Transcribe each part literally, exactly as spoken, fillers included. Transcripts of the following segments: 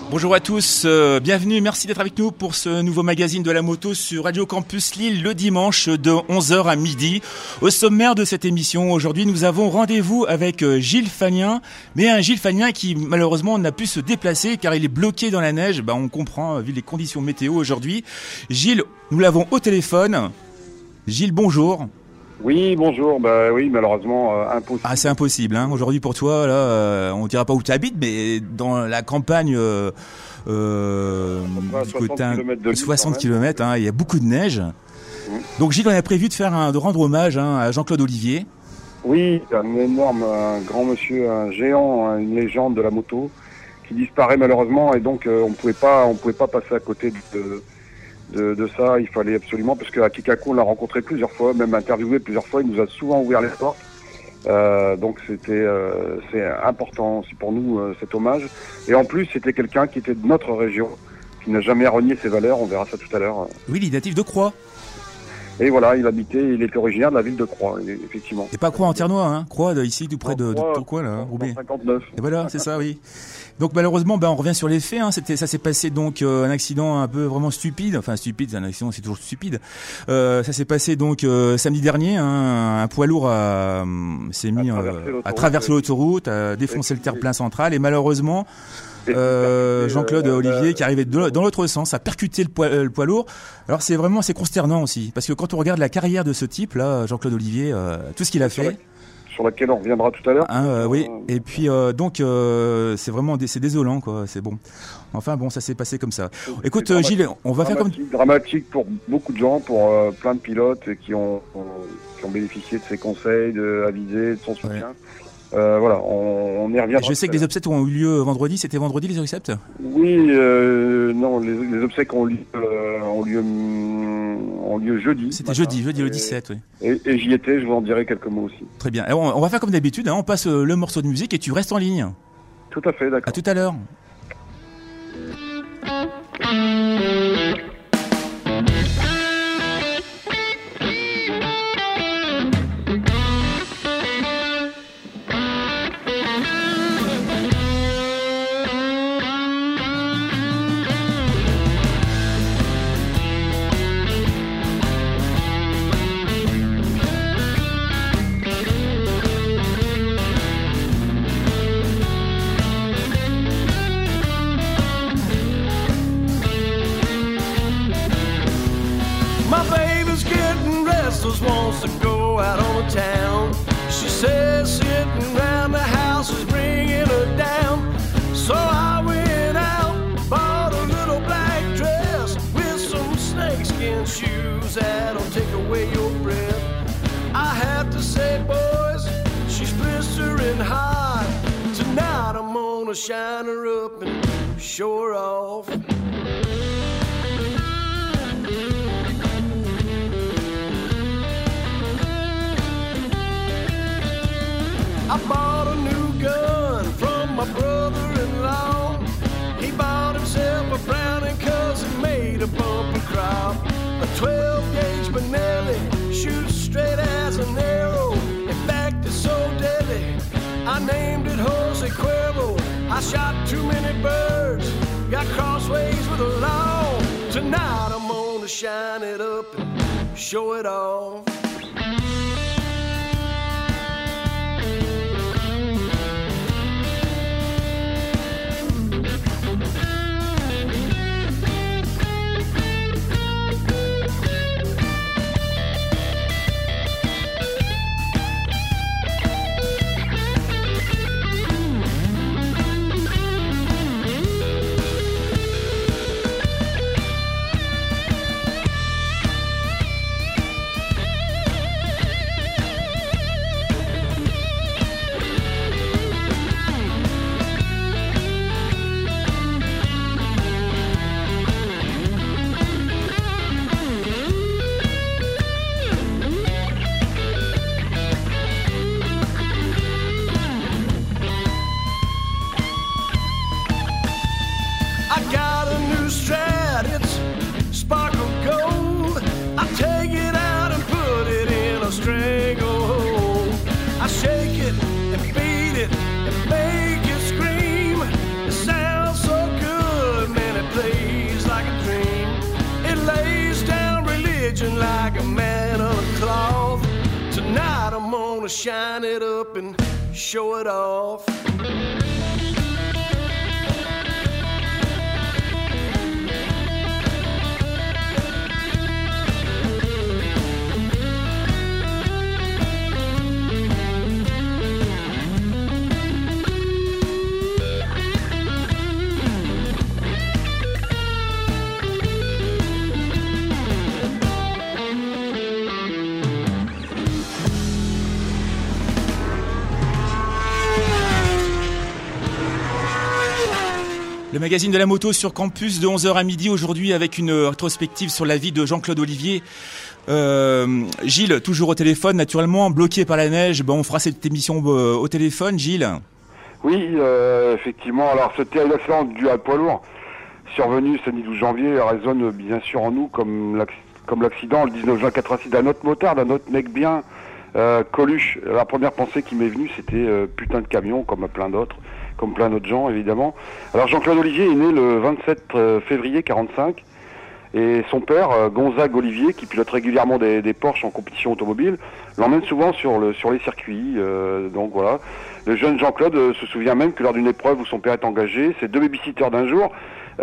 Bonjour à tous, euh, bienvenue, merci d'être avec nous pour ce nouveau magazine de la moto sur Radio Campus Lille le dimanche de onze heures à midi. Au sommaire de cette émission, aujourd'hui nous avons rendez-vous avec Gilles Fagnin, mais un Gilles Fagnin qui malheureusement n'a pu se déplacer car il est bloqué dans la neige, bah, on comprend vu les conditions météo aujourd'hui. Gilles, nous l'avons au téléphone. Gilles, bonjour. Oui, bonjour. Bah oui, malheureusement, euh, impossible. Ah, c'est impossible, hein. Aujourd'hui pour toi, là, euh, on dira pas où tu habites, mais dans la campagne, euh, euh, du côté soixante kilomètres, hein, il y a beaucoup de neige. Mmh. Donc Gilles, on a prévu de faire un, de rendre hommage hein, à Jean-Claude Olivier. Oui, un énorme, un grand monsieur, un géant, une légende de la moto qui disparaît malheureusement, et donc euh, on pouvait pas, on pouvait pas passer à côté de. De, de ça, il fallait absolument, parce qu'à Kikaku, on l'a rencontré plusieurs fois, même interviewé plusieurs fois, il nous a souvent ouvert les portes. Euh, donc c'était euh, c'est important aussi pour nous, euh, cet hommage. Et en plus, c'était quelqu'un qui était de notre région, qui n'a jamais renié ses valeurs, on verra ça tout à l'heure. Oui, il est natif de Croix. Et voilà, il habitait, il était originaire de la ville de Croix, effectivement. Et pas Croix en Ternois, hein, Croix de, ici, tout près de, de, de quoi là, hein, Roubaix. cinquante-neuf. Et voilà, c'est ça, oui. Donc malheureusement, ben on revient sur les faits. Hein. C'était, ça s'est passé donc euh, un accident un peu vraiment stupide. Enfin stupide, un accident, c'est toujours stupide. Euh, ça s'est passé donc euh, samedi dernier. Hein, un poids lourd a, s'est mis euh, à traverser l'autoroute, à défoncer le terre-plein central, et malheureusement. Euh, Jean-Claude euh, Olivier qui arrivait de, dans l'autre sens a percuté le poids, euh, le poids lourd. Alors c'est vraiment c'est consternant aussi parce que quand on regarde la carrière de ce type là, Jean-Claude Olivier, euh, tout ce qu'il a fait, sur laquelle on reviendra tout à l'heure. Hein, euh, oui. Et puis euh, donc euh, c'est vraiment c'est désolant quoi. C'est bon. Enfin bon, ça s'est passé comme ça. C'est Écoute euh, Gilles, on va faire comme dramatique pour beaucoup de gens, pour euh, plein de pilotes qui ont, ont qui ont bénéficié de ses conseils, de aviser, de son soutien. Ouais. Euh, voilà, on, on y revient. Je sais que les obsèques ont eu lieu vendredi. C'était vendredi les obsèques ? Oui, euh, non, les, les obsèques ont lieu, euh, ont lieu, ont lieu jeudi. C'était jeudi, jeudi et, le dix-sept, oui. Et, et j'y étais, je vous en dirai quelques mots aussi. Très bien. Alors, on va faire comme d'habitude. Hein, on passe le morceau de musique et tu restes en ligne. Tout à fait, d'accord. À tout à l'heure. Wants to go out on the town. She says sitting around the house is bringing her down. So I went out, bought a little black dress with some snakeskin shoes that'll take away your breath. I have to say, boys, she's blistering hot. Tonight I'm gonna shine her up and show her off. I bought a new gun from my brother-in-law. He bought himself a Browning 'cause it made a bumper crop. A twelve gauge Benelli shoots straight as an arrow. In fact, it's so deadly, I named it Jose Cuervo. I shot too many birds, got crossways with the law. Tonight I'm gonna shine it up and show it off. shine it up and show it off. Le magazine de la moto sur campus de onze heures à midi aujourd'hui avec une rétrospective sur la vie de Jean-Claude Olivier. Euh, Gilles, toujours au téléphone, naturellement, bloqué par la neige. Bon, on fera cette émission euh, au téléphone, Gilles. Oui, euh, effectivement. Alors, ce terrible accident dû à poids lourd, survenu samedi douze janvier, résonne bien sûr en nous comme l'accident, comme l'accident le dix-neuf juin quatre-vingt-six d'un autre motard, d'un autre mec bien, euh, Coluche. La première pensée qui m'est venue, c'était euh, putain de camion, comme à plein d'autres. Comme plein d'autres gens, évidemment. Alors, Jean-Claude Olivier est né le vingt-sept février quarante-cinq, et son père, Gonzague Olivier, qui pilote régulièrement des, des Porsche en compétition automobile, l'emmène souvent sur, le, sur les circuits. Euh, donc voilà. Le jeune Jean-Claude euh, se souvient même que lors d'une épreuve où son père est engagé, ses deux babysitters d'un jour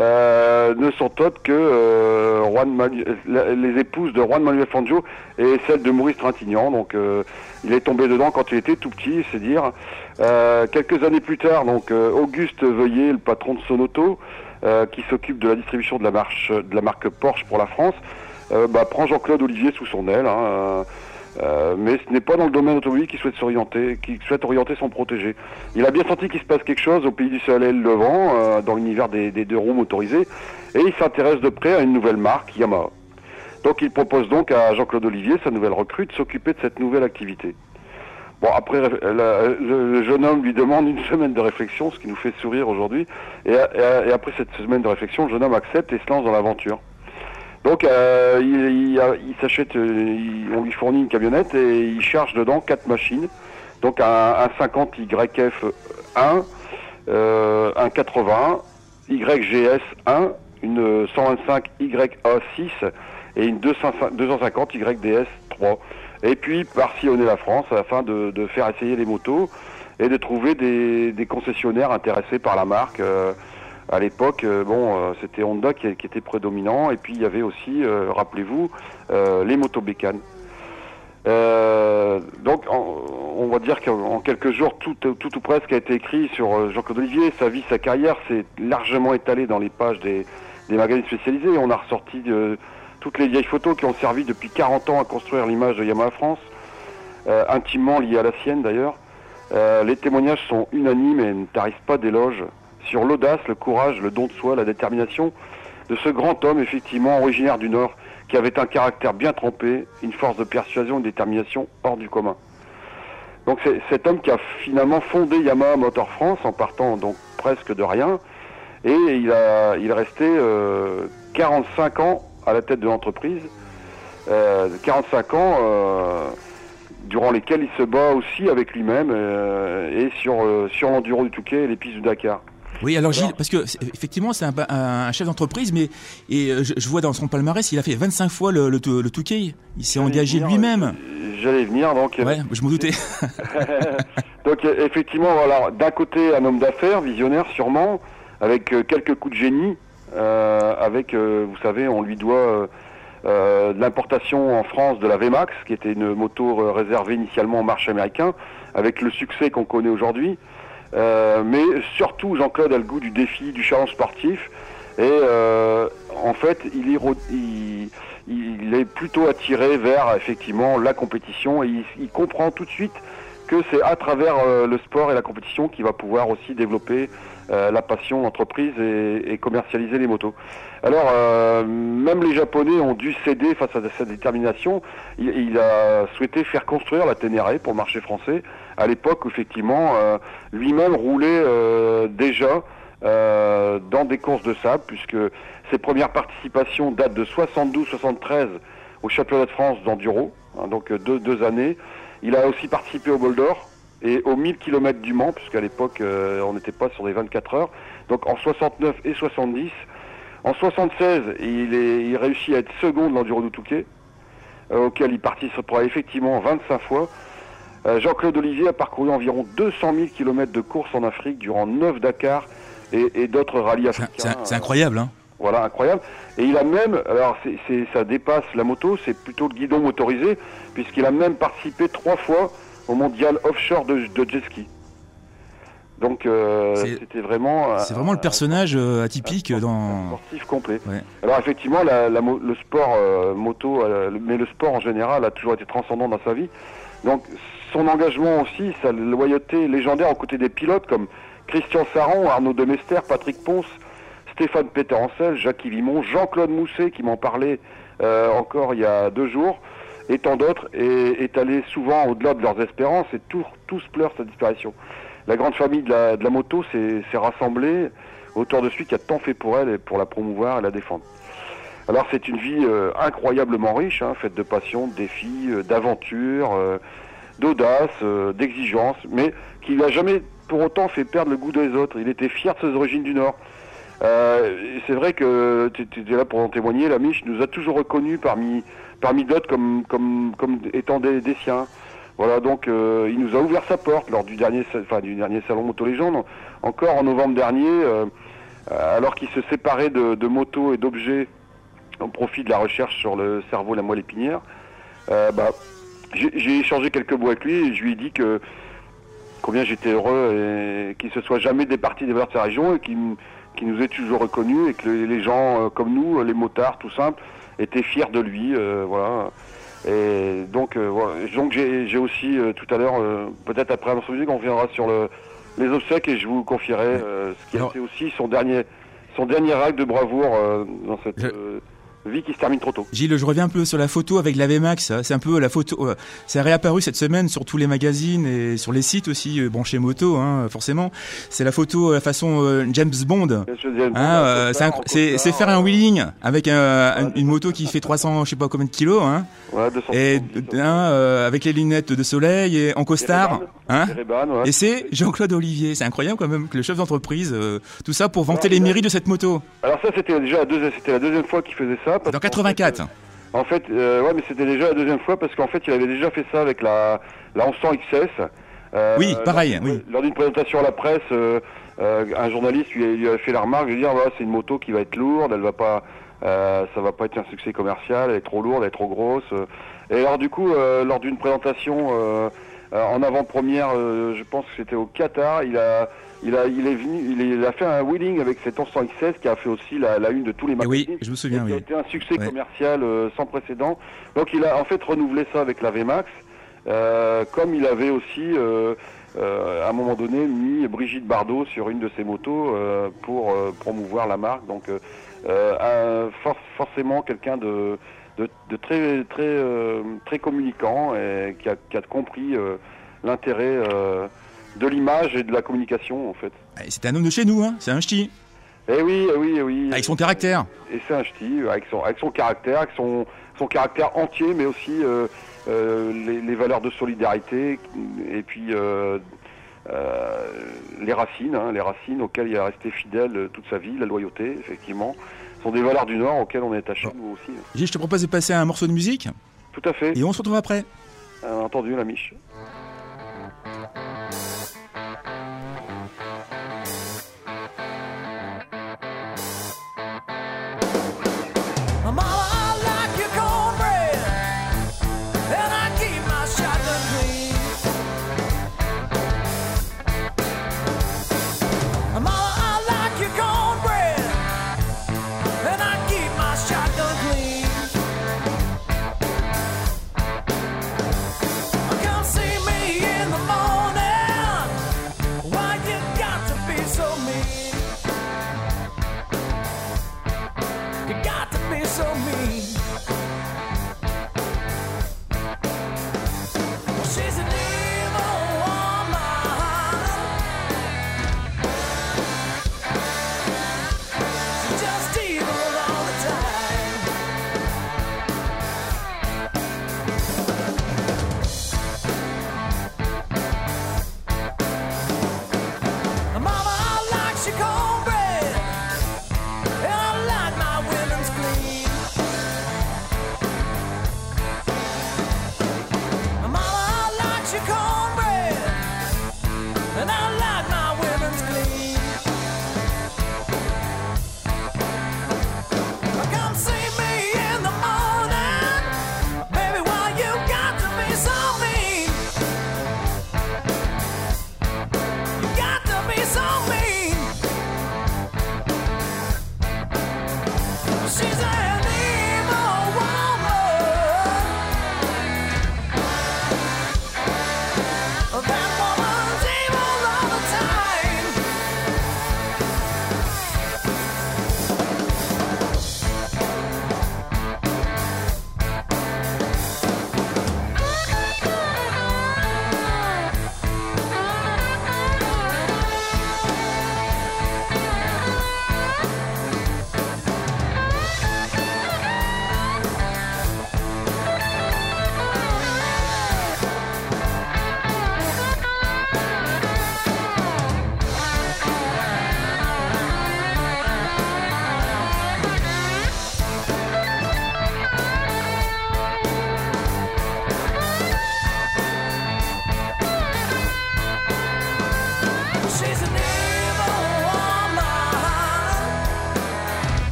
euh, ne sont autres que euh, Juan Manu- les épouses de Juan Manuel Fangio et celle de Maurice Trintignant. Donc euh, il est tombé dedans quand il était tout petit, c'est dire. Euh, quelques années plus tard, donc euh, Auguste Veuillet, le patron de Sonoto, euh, qui s'occupe de la distribution de la, marche, de la marque Porsche pour la France, euh, bah, prend Jean-Claude Olivier sous son aile. Hein, euh, euh, mais ce n'est pas dans le domaine automobile qu'il souhaite s'orienter, qu'il souhaite orienter son protégé. Il a bien senti qu'il se passe quelque chose au pays du soleil levant, euh, dans l'univers des, des deux roues motorisées, et il s'intéresse de près à une nouvelle marque, Yamaha. Donc il propose donc à Jean-Claude Olivier, sa nouvelle recrue, de s'occuper de cette nouvelle activité. Bon, après, la, le, le jeune homme lui demande une semaine de réflexion, ce qui nous fait sourire aujourd'hui. Et, et, et après cette semaine de réflexion, le jeune homme accepte et se lance dans l'aventure. Donc, euh, il, il, il s'achète, il, on lui fournit une camionnette et il charge dedans quatre machines. Donc, un, un cinquante Y F un, euh, un quatre-vingts, Y G S un, une cent vingt-cinq Y A six et une deux cent cinquante Y D S trois. Et puis par sillonner la France afin de, de faire essayer les motos et de trouver des, des concessionnaires intéressés par la marque. Euh, à l'époque, euh, bon, euh, c'était Honda qui, qui était prédominant, et puis il y avait aussi, euh, rappelez-vous, euh, les motos bécanes. Euh, donc en, on va dire qu'en quelques jours, tout, tout ou presque a été écrit sur Jean-Claude Olivier. Sa vie, sa carrière s'est largement étalée dans les pages des, des magazines spécialisés. On a ressorti de, toutes les vieilles photos qui ont servi depuis quarante ans à construire l'image de Yamaha France, euh, intimement liée à la sienne d'ailleurs. Euh, les témoignages sont unanimes et ne tarissent pas d'éloges sur l'audace, le courage, le don de soi, la détermination de ce grand homme, effectivement originaire du Nord, qui avait un caractère bien trempé, une force de persuasion et de détermination hors du commun. Donc c'est cet homme qui a finalement fondé Yamaha Motor France en partant donc presque de rien, et il a il est resté euh, quarante-cinq ans à la tête de l'entreprise, euh, quarante-cinq ans euh, durant lesquels il se bat aussi avec lui-même euh, et sur, euh, sur l'enduro du Touquet et les pistes du Dakar. Oui, alors Gilles, parce que c'est, effectivement c'est un, un chef d'entreprise, mais et je, je vois dans son palmarès, il a fait vingt-cinq fois le, le, le Touquet, il s'est J'allais engagé venir, lui-même. J'allais venir, donc... Ouais, je m'en doutais. Donc effectivement, voilà, d'un côté un homme d'affaires, visionnaire sûrement, avec euh, quelques coups de génie, euh, avec, euh, vous savez, on lui doit euh, euh, de l'importation en France de la V MAX, qui était une moto euh, réservée initialement au marché américain, avec le succès qu'on connaît aujourd'hui. Euh, mais surtout, Jean-Claude a le goût du défi, du challenge sportif, et euh, en fait, il est, il, il est plutôt attiré vers effectivement la compétition, et il, il comprend tout de suite que c'est à travers euh, le sport et la compétition qu'il va pouvoir aussi développer euh, la passion, l'entreprise et, et commercialiser les motos. Alors, euh, même les Japonais ont dû céder face à sa détermination. Il, il a souhaité faire construire la Ténéré pour le marché français, à l'époque où effectivement euh, lui-même roulait euh, déjà euh, dans des courses de sable, puisque ses premières participations datent de soixante-douze soixante-treize au championnat de France d'enduro, hein, donc deux, deux années. Il a aussi participé au Bol d'Or et aux mille kilomètres du Mans, puisqu'à l'époque euh, on n'était pas sur des vingt-quatre heures, donc en soixante-neuf et soixante-dix. En soixante-seize, il, est, il réussit à être second de l'enduro du Touquet, euh, auquel il participera effectivement vingt-cinq fois. Euh, Jean-Claude Olivier a parcouru environ deux cent mille kilomètres de course en Afrique durant neuf Dakar et, et d'autres rallyes africains. C'est, c'est, c'est incroyable, hein. Voilà, incroyable. Et il a même, alors c'est, c'est, ça dépasse la moto, c'est plutôt le guidon motorisé, puisqu'il a même participé trois fois au mondial offshore de, de jet ski. Donc euh, c'est, c'était vraiment... C'est un, vraiment le personnage euh, atypique un, dans... Un sportif complet. Ouais. Alors effectivement, la, la, le sport euh, moto, euh, mais le sport en général a toujours été transcendant dans sa vie. Donc son engagement aussi, sa loyauté légendaire aux côtés des pilotes comme Christian Saran, Arnaud Demester, Patrick Ponce, Stéphane Peter-Ancel, Jacques Vimon, Jean-Claude Mousset qui m'en parlait euh, encore il y a deux jours, et tant d'autres, et est allé souvent au-delà de leurs espérances, et tous, tous pleurent sa disparition. La grande famille de la, de la moto s'est, s'est rassemblée autour de celui qui a tant fait pour elle et pour la promouvoir et la défendre. Alors c'est une vie euh, incroyablement riche, hein, faite de passion, de défis, euh, d'aventures, euh, d'audace, euh, d'exigence, mais qui n'a jamais pour autant fait perdre le goût des autres. Il était fier de ses origines du Nord. Euh, c'est vrai que tu étais là pour en témoigner, la Mich nous a toujours reconnus parmi parmi d'autres comme comme comme étant des, des siens. Voilà, donc euh, il nous a ouvert sa porte lors du dernier enfin du dernier salon Moto Légende, encore en novembre dernier, euh, alors qu'il se séparait de, de motos et d'objets au profit de la recherche sur le cerveau et la moelle épinière. Euh, bah, j'ai, j'ai échangé quelques mots avec lui et je lui ai dit que combien j'étais heureux et qu'il se soit jamais départi des valeurs de sa région et qu'il qui nous est toujours reconnu et que les gens euh, comme nous, les motards tout simples, étaient fiers de lui, euh, voilà. Et donc, euh, voilà. Donc j'ai, j'ai aussi euh, tout à l'heure, euh, peut-être après un morceau de musique, on reviendra sur le, les obsèques et je vous confierai euh, ce qui a Alors, été aussi son dernier, son dernier acte de bravoure euh, dans cette je... euh, vie qui se termine trop tôt. Gilles, je reviens un peu sur la photo avec la V MAX. C'est un peu la photo. Euh, c'est réapparu cette semaine sur tous les magazines et sur les sites aussi euh, branchés moto, hein, forcément. C'est la photo la façon euh, James Bond. Hein, euh, c'est, un, c'est, c'est faire un wheeling avec un, une moto qui fait trois cents, je sais pas combien de kilos, hein. Ouais, deux cents et hein, euh, avec les lunettes de soleil et en costard, hein. Ray-Ban, ouais. Et c'est Jean-Claude Olivier. C'est incroyable quand même que le chef d'entreprise, euh, tout ça pour vanter ouais, les mérites de cette moto. Alors ça, c'était déjà la deuxième, c'était la deuxième fois qu'il faisait ça. Dans quatre-vingt-quatre. En fait, euh, ouais, mais c'était déjà la deuxième fois parce qu'en fait, il avait déjà fait ça avec la, la onze cents X S. Euh, oui, pareil. Lors, oui. lors d'une présentation à la presse, euh, euh, un journaliste lui, lui a fait la remarque de dire, voilà, c'est une moto qui va être lourde, elle va pas, euh, ça va pas être un succès commercial, elle est trop lourde, elle est trop grosse. Et alors du coup, euh, lors d'une présentation euh, euh, en avant-première, euh, je pense que c'était au Qatar, il a Il a, il est venu, il, est, il a fait un wheeling avec cette onze cents X S qui a fait aussi la, la une de tous les magazines. Oui, je me souviens. Qui oui. a été un succès ouais. commercial euh, sans précédent. Donc il a en fait renouvelé ça avec la V MAX, euh, comme il avait aussi euh, euh, à un moment donné mis Brigitte Bardot sur une de ses motos euh, pour euh, promouvoir la marque. Donc euh, un, for- forcément quelqu'un de, de, de très très euh, très communicant et qui a, qui a compris euh, l'intérêt. Euh, de l'image et de la communication en fait. C'est un homme de chez nous, hein. C'est un ch'ti. Eh oui, eh oui, eh oui. Avec son caractère. Et c'est un ch'ti, avec son, avec son caractère, avec son, son caractère entier, mais aussi euh, euh, les, les valeurs de solidarité et puis euh, euh, les racines, hein, les racines auxquelles il est resté fidèle toute sa vie, la loyauté, effectivement, sont des valeurs du Nord auxquelles on est attaché, nous aussi. Gilles, je te propose de passer à un morceau de musique. Tout à fait. Et on se retrouve après. Euh, entendu, la Mich. Come see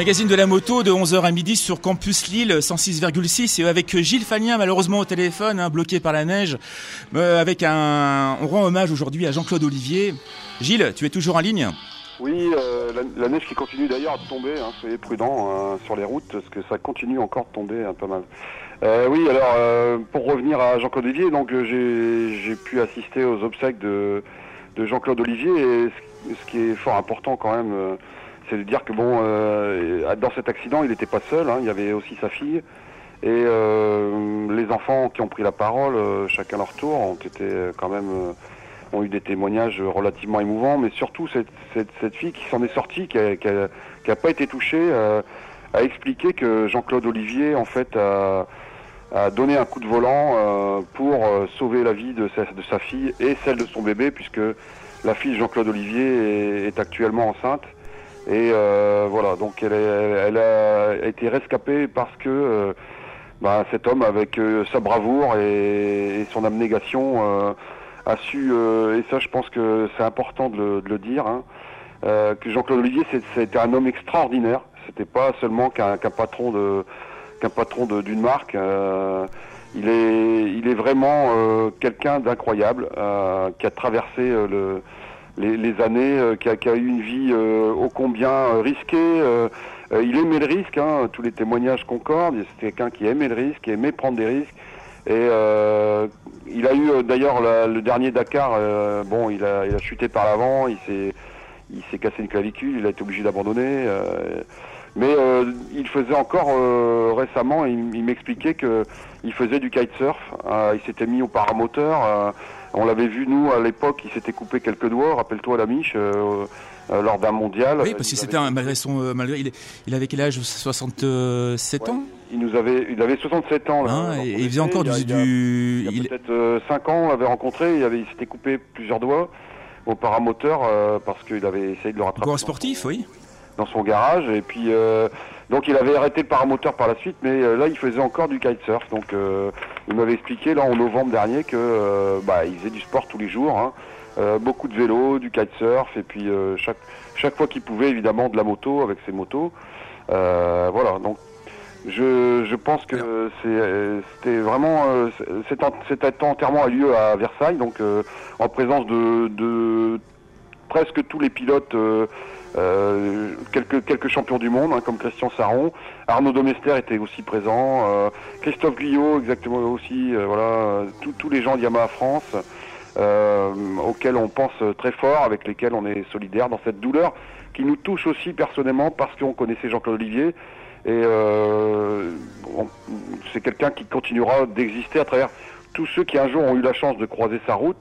magazine de la moto de onze heures à midi sur Campus Lille cent six virgule six et avec Gilles Fagnin malheureusement au téléphone, hein, bloqué par la neige. Euh, avec un, on rend hommage aujourd'hui à Jean-Claude Olivier. Gilles, tu es toujours en ligne ? Oui, euh, la, la neige qui continue d'ailleurs de tomber, hein, soyez prudents hein, sur les routes parce que ça continue encore de tomber un peu mal. Euh, oui, alors euh, pour revenir à Jean-Claude Olivier, donc euh, j'ai, j'ai pu assister aux obsèques de, de Jean-Claude Olivier et ce, ce qui est fort important quand même, euh, c'est de dire que bon, euh, dans cet accident, il n'était pas seul, hein, il y avait aussi sa fille et euh, les enfants qui ont pris la parole, euh, chacun leur tour, ont été quand même euh, ont eu des témoignages relativement émouvants, mais surtout cette, cette, cette fille qui s'en est sortie, qui a, qui a, qui a pas été touchée, euh, a expliqué que Jean-Claude Olivier en fait a, a donné un coup de volant euh, pour euh, sauver la vie de sa, de sa fille et celle de son bébé, puisque la fille de Jean-Claude Olivier est, est actuellement enceinte. Et euh, voilà, donc elle, est, elle a été rescapée parce que euh, bah, cet homme, avec euh, sa bravoure et, et son abnégation, euh, a su, euh, et ça je pense que c'est important de le, de le dire, hein, euh, que Jean-Claude Olivier c'était un homme extraordinaire. C'était pas seulement qu'un, qu'un patron de qu'un patron de, d'une marque. Euh, il est il est vraiment euh, quelqu'un d'incroyable euh, qui a traversé euh, le les, les années, euh, qui, a, qui a eu une vie euh, ô combien euh, risquée. Euh, euh, il aimait le risque, hein, tous les témoignages concordent. C'était quelqu'un qui aimait le risque, qui aimait prendre des risques. Et euh, il a eu euh, d'ailleurs la, le dernier Dakar. Euh, bon, il a il a chuté par l'avant. Il s'est il s'est cassé une clavicule. Il a été obligé d'abandonner. Euh, Mais euh, il faisait encore euh, récemment, il, il m'expliquait que il faisait du kitesurf. Euh, il s'était mis au paramoteur. Euh, on l'avait vu nous à l'époque. Il s'était coupé quelques doigts. Rappelle-toi la miche euh, euh, lors d'un mondial. Oui, parce que c'était un, malgré son euh, malgré il, il avait quel âge, soixante-sept ans. Ouais, il nous avait il avait soixante-sept ans. Là, hein, et il faisait encore il du, y a, du... il y a, il y a peut-être euh, cinq ans. On l'avait rencontré. Il avait il s'était coupé plusieurs doigts au paramoteur euh, parce qu'il avait essayé de le rattraper. Grand sportif, oui. Dans son garage, et puis euh, donc il avait arrêté le paramoteur par la suite, mais euh, là il faisait encore du kitesurf. Donc euh, il m'avait expliqué là en novembre dernier que euh, bah il faisait du sport tous les jours, hein, euh, beaucoup de vélo, du kitesurf, et puis euh, chaque chaque fois qu'il pouvait évidemment de la moto avec ses motos. Euh, voilà, donc je je pense que c'est c'était vraiment euh, cet cet enterrement a lieu à Versailles, donc euh, en présence de de presque tous les pilotes. Euh, Euh, quelques quelques champions du monde, hein, comme Christian Saron, Arnaud Domester était aussi présent, euh, Christophe Guyot exactement aussi, euh, voilà, tous les gens de Yamaha France euh, auxquels on pense très fort, avec lesquels on est solidaire dans cette douleur qui nous touche aussi personnellement parce qu'on connaissait Jean-Claude Olivier et euh, on, c'est quelqu'un qui continuera d'exister à travers tous ceux qui un jour ont eu la chance de croiser sa route.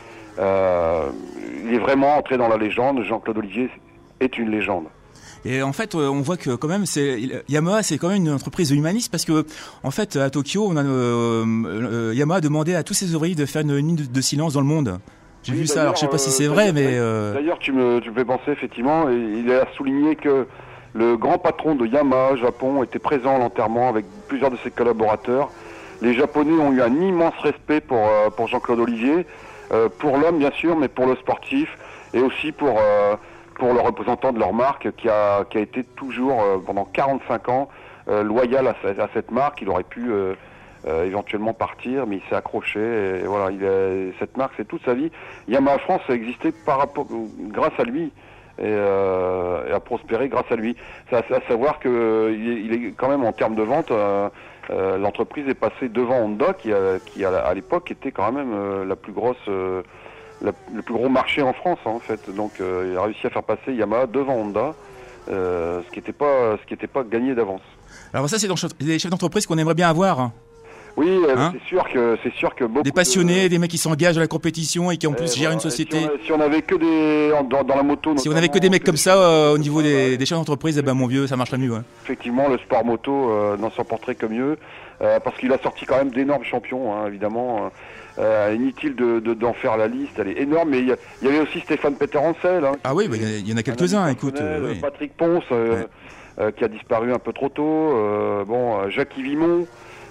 Euh, il est vraiment entré dans la légende. Jean-Claude Olivier est une légende. Et en fait, on voit que quand même, c'est Yamaha, c'est quand même une entreprise humaniste parce que, en fait, à Tokyo, on a euh, euh, Yamaha a demandé à tous ses ouvriers de faire une minute de silence dans le monde. J'ai oui, vu ça. Alors, je sais pas si c'est euh, vrai, mais euh... d'ailleurs, tu me, tu me fais penser effectivement. Il a souligné que le grand patron de Yamaha Japon était présent à l'enterrement avec plusieurs de ses collaborateurs. Les Japonais ont eu un immense respect pour euh, pour Jean-Claude Olivier, euh, pour l'homme bien sûr, mais pour le sportif et aussi pour euh, pour le représentant de leur marque qui a qui a été toujours euh, pendant quarante-cinq ans euh, loyal à, à cette marque. Il aurait pu euh, euh, éventuellement partir, mais il s'est accroché. Et, et voilà, il a, cette marque, c'est toute sa vie. Yamaha France a existé par rapport, grâce à lui et, euh, et a prospéré grâce à lui. C'est à, à savoir que euh, il, est, il est quand même en termes de vente, euh, euh, l'entreprise est passée devant Honda, qui a, qui a, à l'époque était quand même euh, la plus grosse. Euh, La, le plus gros marché en France en fait, donc euh, il a réussi à faire passer Yamaha devant Honda, euh, ce qui n'était pas ce qui n'était pas gagné d'avance. Alors ça c'est dans les chefs d'entreprise qu'on aimerait bien avoir. Hein. Oui, hein c'est sûr que c'est sûr que beaucoup des passionnés, de... des mecs qui s'engagent à la compétition et qui en plus euh, gèrent une société. Si on, si on avait que des dans, dans la moto, si on avait que des mecs comme ça euh, au niveau des, des chefs d'entreprise, eh ben mon vieux, ça marcherait mieux. Ouais. Effectivement, le sport moto euh, n'en s'en porterait que mieux, euh, parce qu'il a sorti quand même d'énormes champions, hein, évidemment. Euh, inutile de, de, d'en faire la liste, elle est énorme, mais il y, y avait aussi Stéphane Peter-Ancel. Hein, ah oui, il bah, y, y en a quelques-uns, écoute. Euh, oui. Patrick Ponce, euh, ouais. euh, qui a disparu un peu trop tôt. Euh, bon, Jacques Vimon,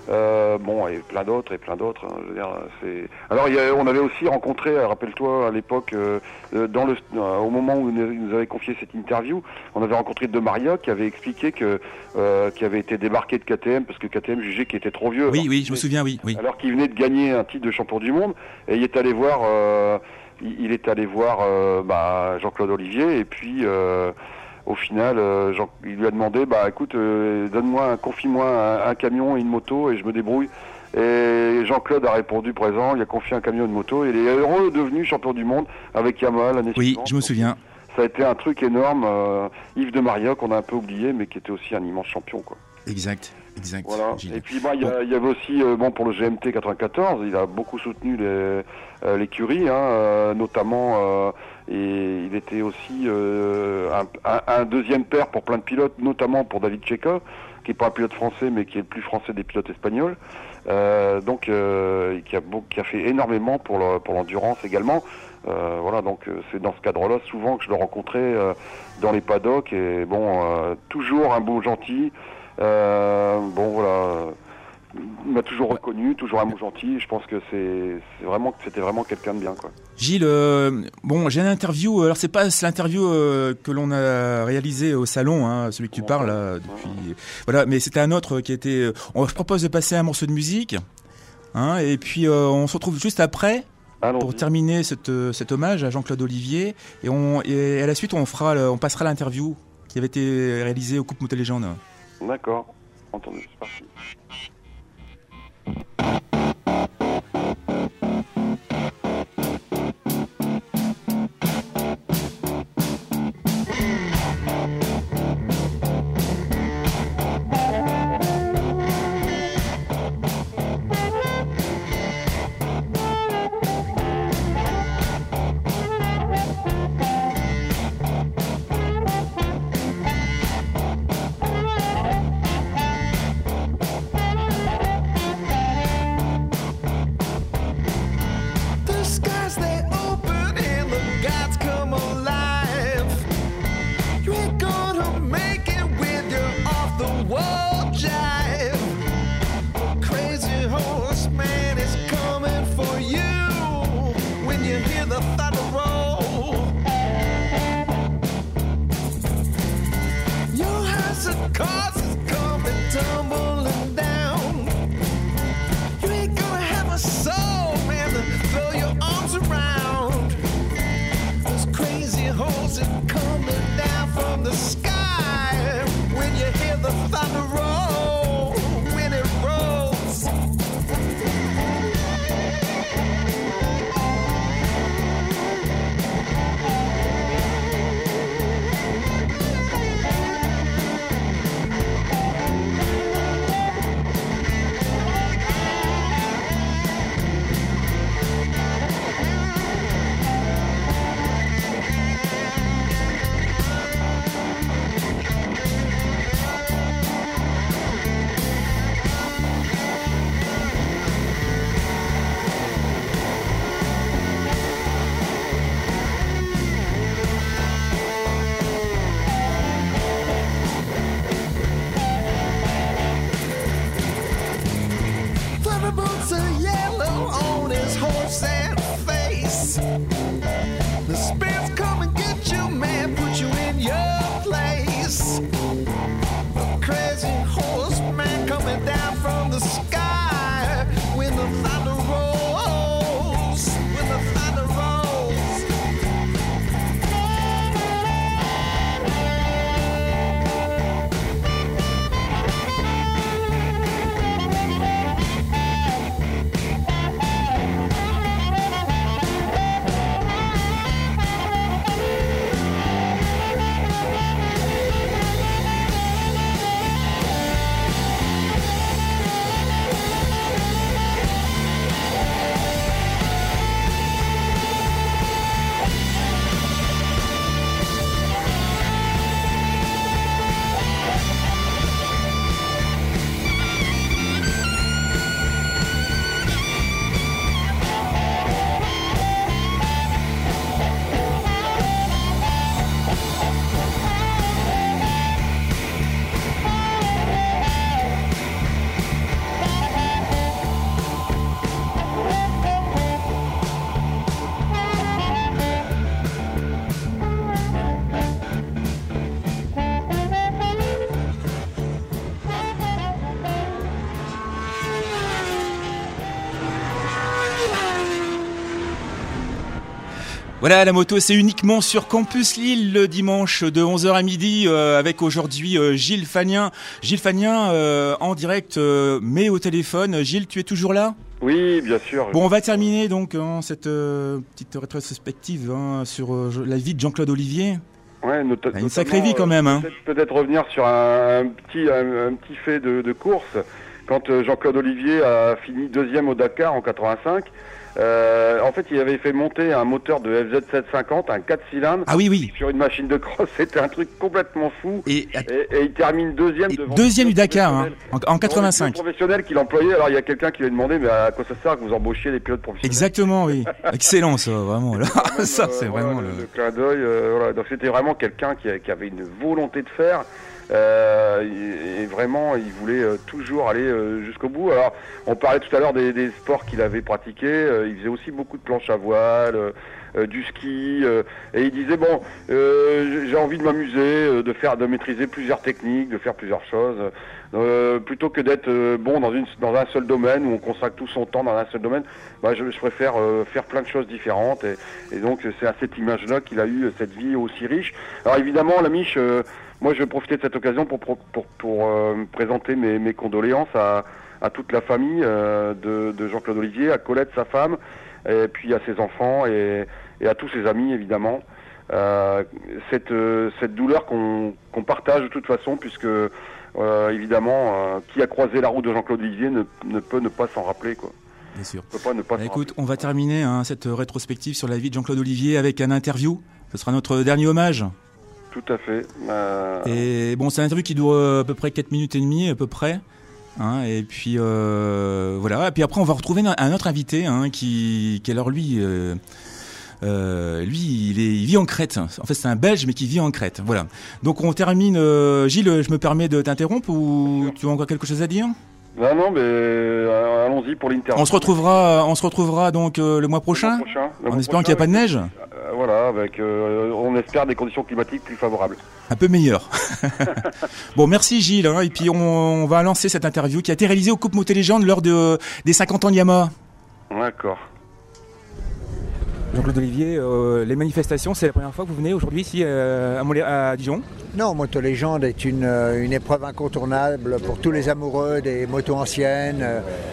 Euh, bon, et plein d'autres, et plein d'autres. Hein, je veux dire, c'est. Alors, il y a, on avait aussi rencontré, rappelle-toi, à l'époque, euh, dans le, euh, au moment où il nous avait confié cette interview, on avait rencontré De Maria qui avait expliqué que, euh, qui avait été débarqué de K T M parce que K T M jugeait qu'il était trop vieux. Oui, alors, oui, je me souviens, oui, oui. Alors qu'il venait de gagner un titre de champion du monde, et il est allé voir, euh, il, il est allé voir euh, bah, Jean-Claude Olivier, et puis. Euh, Au final, euh, Jean, il lui a demandé, bah écoute, euh, donne-moi, confie-moi un, un camion et une moto et je me débrouille. Et Jean-Claude a répondu présent, il a confié un camion et une moto et il est heureux devenu champion du monde avec Yamaha l'année Oui, suivante. je me souviens. Ça a été un truc énorme. Euh, Yves de Maria qu'on a un peu oublié, mais qui était aussi un immense champion, quoi. Exact, exact. Voilà. Gilles. Et puis bah, il y, a- Bon. il y avait aussi euh, bon pour le G M T quatre-vingt-quatorze, il a beaucoup soutenu les, euh, l'écurie, hein, euh, notamment, euh, et il était aussi euh, un, un, un deuxième père pour plein de pilotes, notamment pour David Checa, qui est pas un pilote français, mais qui est le plus français des pilotes espagnols. Euh, donc, euh, qui a beau- qui a fait énormément pour le, pour l'endurance également. Euh, voilà, donc euh, c'est dans ce cadre-là souvent que je le rencontrais euh, dans les paddocks et bon, euh, toujours un beau gentil. Euh, bon voilà, il m'a toujours reconnu, toujours un mot gentil. Je pense que c'est, c'est vraiment, que c'était vraiment quelqu'un de bien, quoi. Gilles, euh, bon, j'ai une interview. Alors c'est pas c'est l'interview euh, que l'on a réalisé au salon, hein, celui que tu parles là, depuis. Voilà, mais c'était un autre qui était. On, je propose de passer un morceau de musique, hein, et puis euh, on se retrouve juste après. Allons-y. Pour terminer cette, cet hommage à Jean-Claude Olivier, et, on, et à la suite on fera, le- on passera l'interview qui avait été réalisée au Coupe Moto Légende. D'accord, entendu, c'est parti. The skies they open and the gods come alive. You ain't gonna make it with your off the wall jive. Crazy horse man is coming for you when you hear the thunder roll. Your house of cards is coming tumbling down. You ain't gonna have a soul, man, to throw your arms around. Those crazy horses coming down from the sky. When you hear the thunder roll, when it rolls. Voilà, la moto, c'est uniquement sur Campus Lille le dimanche de onze heures à midi euh, avec aujourd'hui euh, Gilles Fagnin. Gilles Fagnin euh, en direct, euh, mais au téléphone. Gilles, tu es toujours là ? Oui, bien sûr. Bon, on va terminer donc hein, cette euh, petite rétrospective hein, sur euh, la vie de Jean-Claude Olivier. Ouais, not- une sacrée vie quand même. Hein. Peut-être, peut-être revenir sur un, un petit un, un petit fait de, de course. Quand euh, Jean-Claude Olivier a fini deuxième au Dakar en quatre-vingt-cinq, euh, en fait, il avait fait monter un moteur de F Z sept cent cinquante, un quatre cylindres, ah oui, oui. sur une machine de cross. C'était un truc complètement fou. Et, et, et il termine deuxième et devant deuxième du Dakar hein, en, en quatre-vingt-cinq. Le professionnel qu'il employait. Alors il y a quelqu'un qui lui a demandé mais à quoi ça sert que vous embauchiez les pilotes professionnels. Exactement, oui. Excellent ça, vraiment. Là. Même, ça, euh, c'est voilà, vraiment le, le... le clin d'œil. Euh, voilà. Donc c'était vraiment quelqu'un qui, qui avait une volonté de faire. Euh, et, et vraiment, il voulait euh, toujours aller euh, jusqu'au bout. Alors, on parlait tout à l'heure des, des sports qu'il avait pratiqués. Euh, il faisait aussi beaucoup de planches à voile, euh, euh, du ski, euh, et il disait bon, euh, j'ai envie de m'amuser, euh, de faire, de maîtriser plusieurs techniques, de faire plusieurs choses, euh, plutôt que d'être euh, bon dans une dans un seul domaine où on consacre tout son temps dans un seul domaine. Bah, je, je préfère euh, faire plein de choses différentes. Et, et donc, c'est à cette image-là qu'il a eu cette vie aussi riche. Alors évidemment, la Mich. Euh, Moi, je vais profiter de cette occasion pour pour pour, pour euh, présenter mes, mes condoléances à, à toute la famille euh, de, de Jean-Claude Olivier, à Colette, sa femme, et puis à ses enfants et, et à tous ses amis, évidemment. Euh, cette euh, cette douleur qu'on qu'on partage de toute façon, puisque euh, évidemment, euh, qui a croisé la route de Jean-Claude Olivier ne, ne peut ne pas s'en rappeler, quoi. Bien sûr. Peut pas ne pas bah, s'en écoute, rappeler. on va terminer hein, cette rétrospective sur la vie de Jean-Claude Olivier avec un interview. Ce sera notre dernier hommage. Tout à fait. Euh... Et bon, c'est un interview qui dure à peu près quatre minutes et demie, à peu près. Hein, et puis euh, voilà. Et puis après, on va retrouver un autre invité hein, qui, qui alors lui, euh, euh, lui, il, est, il vit en Crète. En fait, c'est un Belge, mais qui vit en Crète. Voilà. Donc on termine. Euh, Gilles, je me permets de t'interrompre ou tu as encore quelque chose à dire ? Non, non, mais euh, allons-y pour l'interview. On se retrouvera, on se retrouvera donc euh, le mois prochain, le mois prochain le en mois espérant prochain, qu'il n'y a pas de neige. Euh, voilà, avec, euh, on espère des conditions climatiques plus favorables. Un peu meilleures. Bon, merci Gilles. Hein, et puis on, on va lancer cette interview qui a été réalisée au Coupe Moto Légende lors de, des cinquante ans de Yamaha. D'accord. Jean-Claude Olivier, euh, les manifestations, c'est la première fois que vous venez aujourd'hui ici euh, à, Molé- à Dijon ? Non, Moto Légende est une, une épreuve incontournable pour tous les amoureux des motos anciennes.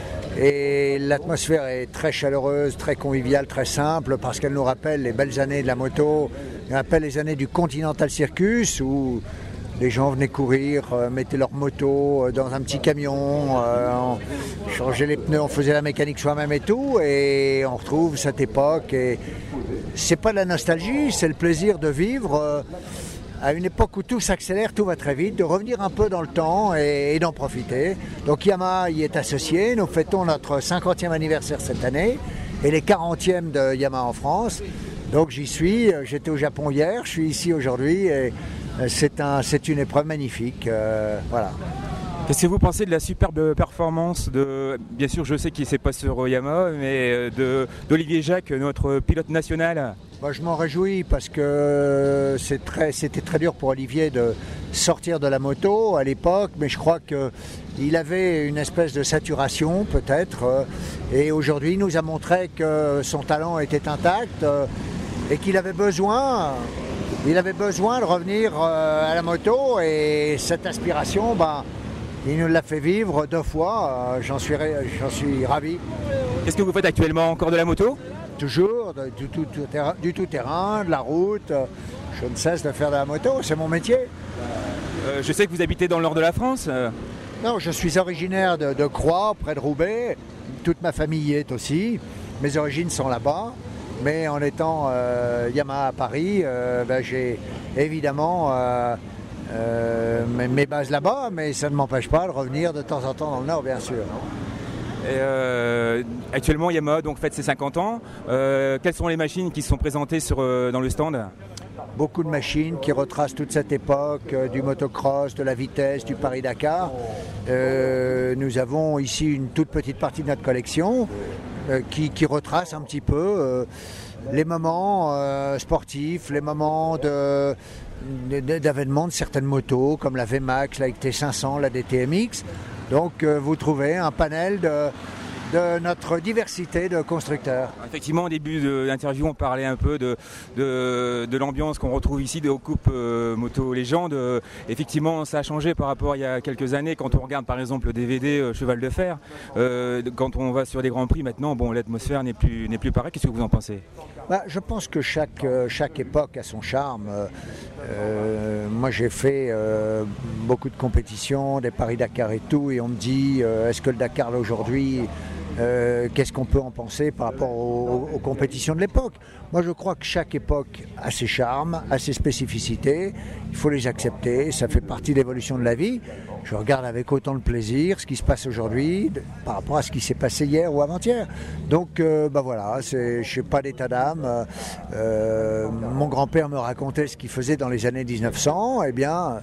Et l'atmosphère est très chaleureuse, très conviviale, très simple, parce qu'elle nous rappelle les belles années de la moto. Elle rappelle les années du Continental Circus, où les gens venaient courir, euh, mettaient leur moto dans un petit camion, euh, on changeait les pneus, on faisait la mécanique soi-même et tout. Et on retrouve cette époque. Et c'est pas de la nostalgie, c'est le plaisir de vivre euh, à une époque où tout s'accélère, tout va très vite, de revenir un peu dans le temps et, et d'en profiter. Donc Yamaha y est associé. Nous fêtons notre cinquantième anniversaire cette année et les quarantièmes de Yamaha en France. Donc j'y suis, j'étais au Japon hier, je suis ici aujourd'hui et c'est, un, c'est une épreuve magnifique. Euh, voilà. Qu'est-ce que vous pensez de la superbe performance de, bien sûr je sais qu'il ne s'est pas sur Yamaha, mais de, d'Olivier Jacques, notre pilote national ? Moi, je m'en réjouis parce que c'est très, c'était très dur pour Olivier de sortir de la moto à l'époque, mais je crois qu'il avait une espèce de saturation peut-être, et aujourd'hui il nous a montré que son talent était intact et qu'il avait besoin, il avait besoin de revenir à la moto, et cette aspiration, ben, il nous l'a fait vivre deux fois, j'en suis, j'en suis ravi. Qu'est-ce que vous faites actuellement ? Encore de la moto ? Toujours, du tout, tout terrain, du tout terrain, de la route. Je ne cesse de faire de la moto, c'est mon métier. Euh, je sais que vous habitez dans le nord de la France. Non, je suis originaire de, de Croix, près de Roubaix. Toute ma famille y est aussi. Mes origines sont là-bas. Mais en étant euh, Yamaha à Paris, euh, ben, j'ai évidemment euh, euh, mes, mes bases là-bas, mais ça ne m'empêche pas de revenir de temps en temps dans le nord, bien sûr. Et euh, actuellement, Yamaha donc, fête ses cinquante ans. Euh, quelles sont les machines qui sont présentées sur, euh, dans le stand ? Beaucoup de machines qui retracent toute cette époque, euh, du motocross, de la vitesse, du Paris-Dakar. Euh, nous avons ici une toute petite partie de notre collection euh, qui, qui retrace un petit peu euh, les moments euh, sportifs, les moments de, de, d'avènement de certaines motos, comme la V-Max, la T cinq cents, la D T M X. Donc euh, vous trouvez un panel de, de notre diversité de constructeurs. Effectivement, au début de l'interview, on parlait un peu de, de, de l'ambiance qu'on retrouve ici de Coupe euh, Moto Légende. Euh, effectivement, ça a changé par rapport à il y a quelques années. Quand on regarde par exemple le D V D euh, Cheval de Fer, euh, quand on va sur des grands prix maintenant, bon, l'atmosphère n'est plus, n'est plus pareille. Qu'est-ce que vous en pensez? Bah, je pense que chaque, euh, chaque époque a son charme. Euh, moi j'ai fait euh, beaucoup de compétitions, des Paris-Dakar et tout, et on me dit euh, est-ce que le Dakar aujourd'hui, euh, qu'est-ce qu'on peut en penser par rapport aux, aux compétitions de l'époque? Moi je crois que chaque époque a ses charmes, a ses spécificités, il faut les accepter, ça fait partie de l'évolution de la vie. Je regarde avec autant de plaisir ce qui se passe aujourd'hui de, par rapport à ce qui s'est passé hier ou avant-hier. Donc euh, bah voilà, c'est, je n'ai pas d'état d'âme. Euh, mon grand-père me racontait ce qu'il faisait dans les années dix-neuf cents. Eh bien,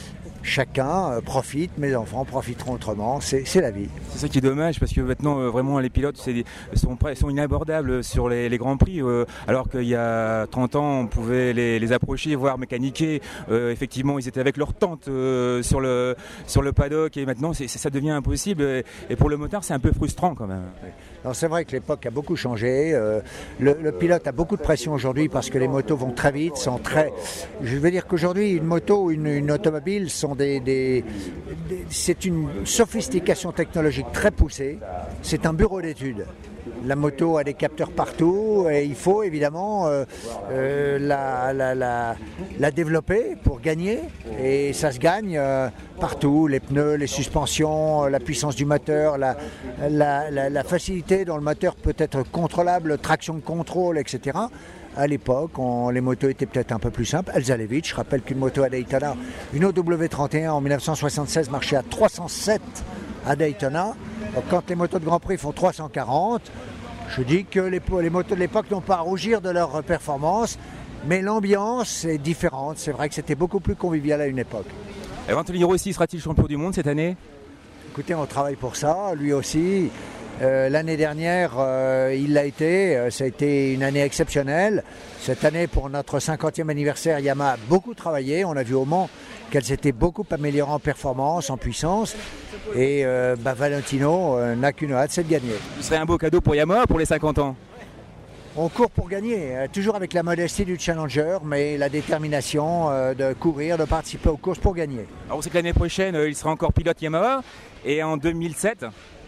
chacun euh, profite, mes enfants profiteront autrement, c'est, c'est la vie. C'est ça qui est dommage, parce que maintenant euh, vraiment les pilotes c'est, sont, sont inabordables sur les, les grands prix, euh, alors qu'il y a trente ans on pouvait les, les approcher, voire mécaniquer. Euh, effectivement ils étaient avec leur tente euh, sur, le, sur le paddock, et maintenant c'est, ça devient impossible, et, et pour le motard c'est un peu frustrant quand même. Non, c'est vrai que l'époque a beaucoup changé, euh, le, le pilote a beaucoup de pression aujourd'hui parce que les motos vont très vite, sont très... Je veux dire qu'aujourd'hui une moto ou une, une automobile sont Des, des, des, c'est une sophistication technologique très poussée, c'est un bureau d'études. La moto a des capteurs partout et il faut évidemment euh, euh, la, la, la, la développer pour gagner, et ça se gagne euh, partout, les pneus, les suspensions, la puissance du moteur, la, la, la, la facilité dont le moteur peut être contrôlable, traction de contrôle, et cetera. À l'époque, on, les motos étaient peut-être un peu plus simples, elles allaient vite. Je rappelle qu'une moto à Daytona, une O W trente et un en dix-neuf cent soixante-seize marchait à trois cent sept à Daytona. Donc, quand les motos de Grand Prix font trois cent quarante, je dis que les, les motos de l'époque n'ont pas à rougir de leur performance, mais l'ambiance est différente. C'est vrai que c'était beaucoup plus convivial à une époque. Et Anthony Rossi sera-t-il champion du monde cette année? Écoutez, on travaille pour ça, lui aussi. Euh, l'année dernière, euh, il l'a été, euh, ça a été une année exceptionnelle. Cette année, pour notre cinquantième anniversaire, Yamaha a beaucoup travaillé. On a vu au Mans qu'elle s'était beaucoup améliorée en performance, en puissance. Et euh, bah, Valentino euh, n'a qu'une hâte, c'est de gagner. Ce serait un beau cadeau pour Yamaha pour les cinquante ans. On court pour gagner, euh, toujours avec la modestie du challenger, mais la détermination euh, de courir, de participer aux courses pour gagner. Alors on sait que l'année prochaine, euh, il sera encore pilote Yamaha. Et en deux mille sept...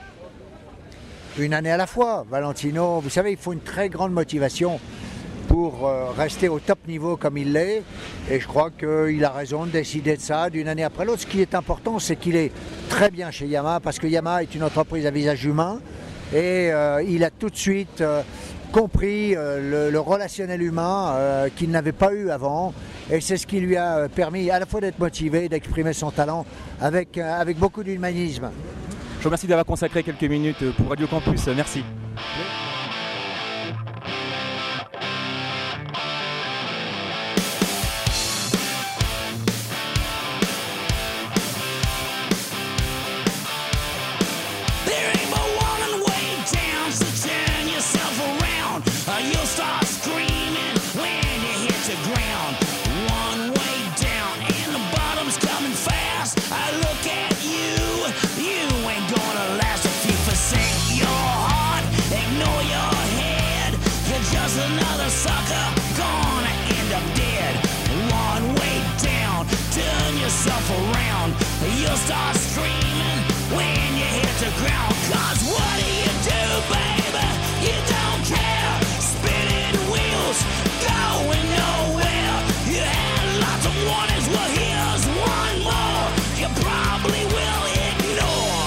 Une année à la fois. Valentino, vous savez, il faut une très grande motivation pour euh, rester au top niveau comme il l'est. Et je crois qu'il a raison de décider de ça d'une année après l'autre. Ce qui est important, c'est qu'il est très bien chez Yamaha, parce que Yamaha est une entreprise à visage humain. Et euh, il a tout de suite euh, compris euh, le, le relationnel humain euh, qu'il n'avait pas eu avant. Et c'est ce qui lui a permis à la fois d'être motivé, d'exprimer son talent avec, euh, avec beaucoup d'humanisme. Je vous remercie d'avoir consacré quelques minutes pour Radio Campus. Merci. Around, you'll start screaming when you hit the ground. Cause what do you do, baby? You don't care. Spinning wheels, going nowhere. You had lots of warnings, well here's one more. You probably will ignore.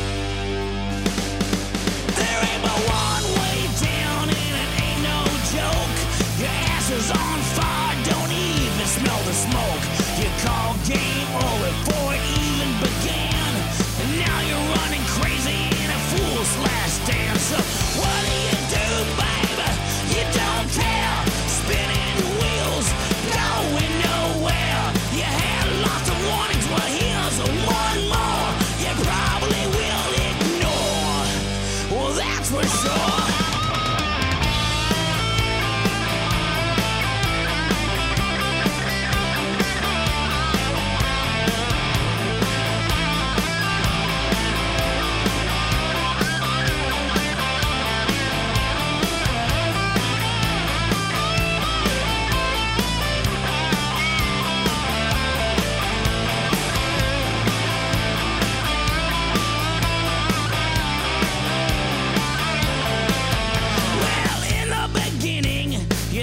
There ain't but one way down and it ain't no joke. Your ass is on fire, don't even smell the smoke. You call game over before it even began, and now you're running crazy in a fool slash dance. So what do you do, baby? You don't care. Spinning wheels, going nowhere. You had lots of warnings, well here's one more. You probably will ignore. Well that's for sure.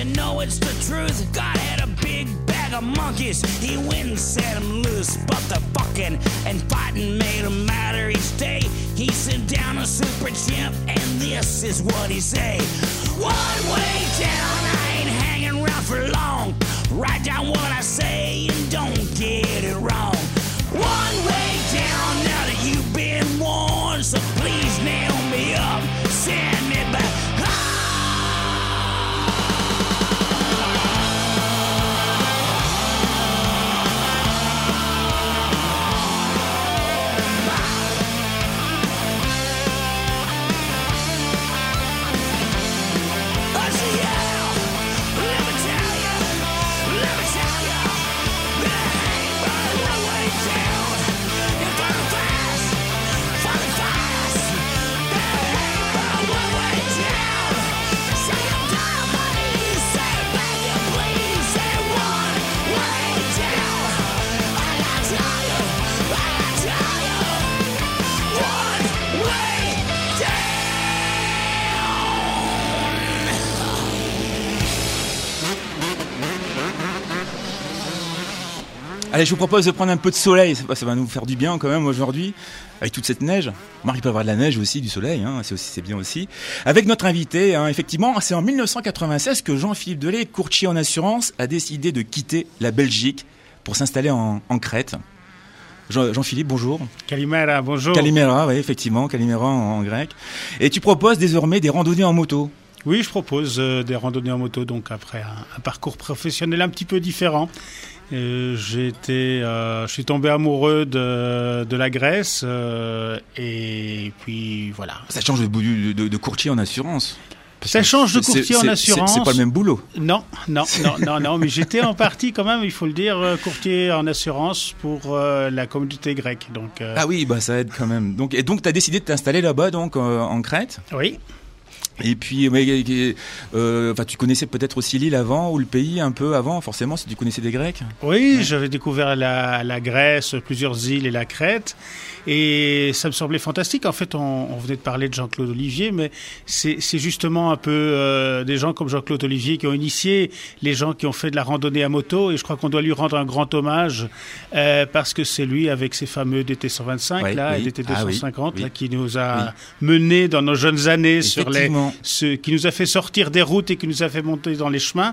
know it's the truth. God had a big bag of monkeys. He went and set them loose. But the fucking and fighting made him madder each day. He sent down a super chimp, and this is what he say. One way down, I ain't hanging around for long. Write down what I say and don't get it wrong. One way down, now that you've been warned. So please nail me up, send me back. Allez, je vous propose de prendre un peu de soleil, ça va nous faire du bien quand même aujourd'hui, avec toute cette neige. Marc, il peut y avoir de la neige aussi, du soleil, hein, c'est, aussi, c'est bien aussi. Avec notre invité, hein, effectivement, c'est en dix-neuf cent quatre-vingt-seize que Jean-Philippe Delay, courtier en assurance, a décidé de quitter la Belgique pour s'installer en, en Crète. Jean, Jean-Philippe, bonjour. Kalimera, bonjour. Kalimera, oui, effectivement, Kalimera en, en grec. Et tu proposes désormais des randonnées en moto. Oui, je propose euh, des randonnées en moto, donc après un, un parcours professionnel un petit peu différent. Euh, j'ai été, euh, je suis tombé amoureux de, de la Grèce euh, et puis voilà. Ça change de, de, de, de courtier en assurance. Ça change de courtier c'est, en c'est, assurance. C'est, c'est pas le même boulot. Non, non, non, non, non. Mais j'étais en partie quand même, il faut le dire, courtier en assurance pour euh, la communauté grecque. Donc. Euh... Ah oui, bah ça aide quand même. Donc et donc t'as décidé de t'installer là-bas donc euh, en Crète. Oui. Et puis, mais, euh, enfin, tu connaissais peut-être aussi l'île avant ou le pays un peu avant, forcément, si tu connaissais des Grecs. Oui, ouais. J'avais découvert la, la Grèce, plusieurs îles et la Crète. Et ça me semblait fantastique. En fait, on, on venait de parler de Jean-Claude Olivier, mais c'est, c'est justement un peu euh, des gens comme Jean-Claude Olivier qui ont initié les gens qui ont fait de la randonnée à moto. Et je crois qu'on doit lui rendre un grand hommage euh, parce que c'est lui, avec ses fameux D T cent vingt-cinq, ouais, là, oui. D T deux cent cinquante, ah, oui. là, qui nous a oui. menés dans nos jeunes années sur les, ce, qui nous a fait sortir des routes et qui nous a fait monter dans les chemins.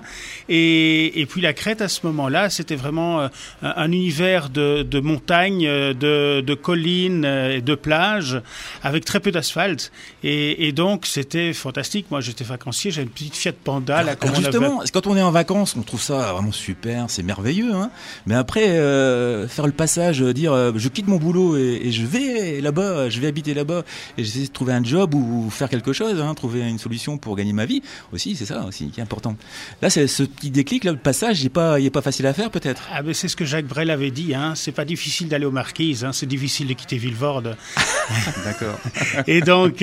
Et, et puis la Crète, à ce moment-là, c'était vraiment euh, un, un univers de, de montagnes, de, de collines, et de plages avec très peu d'asphalte et, et donc c'était fantastique. Moi j'étais vacancier, j'avais une petite Fiat Panda là, alors justement avait... quand on est en vacances on trouve ça vraiment super, c'est merveilleux hein. Mais après euh, faire le passage, dire euh, je quitte mon boulot et, et je vais là-bas, je vais habiter là-bas et j'essaie de trouver un job ou faire quelque chose hein, trouver une solution pour gagner ma vie aussi, c'est ça aussi qui est important. Là c'est ce petit déclic là, le passage il est pas, il est pas facile à faire peut-être. Ah mais c'est ce que Jacques Brel avait dit hein. C'est pas difficile d'aller aux Marquises hein. C'est difficile de quitter Villevorde. D'accord. Et donc,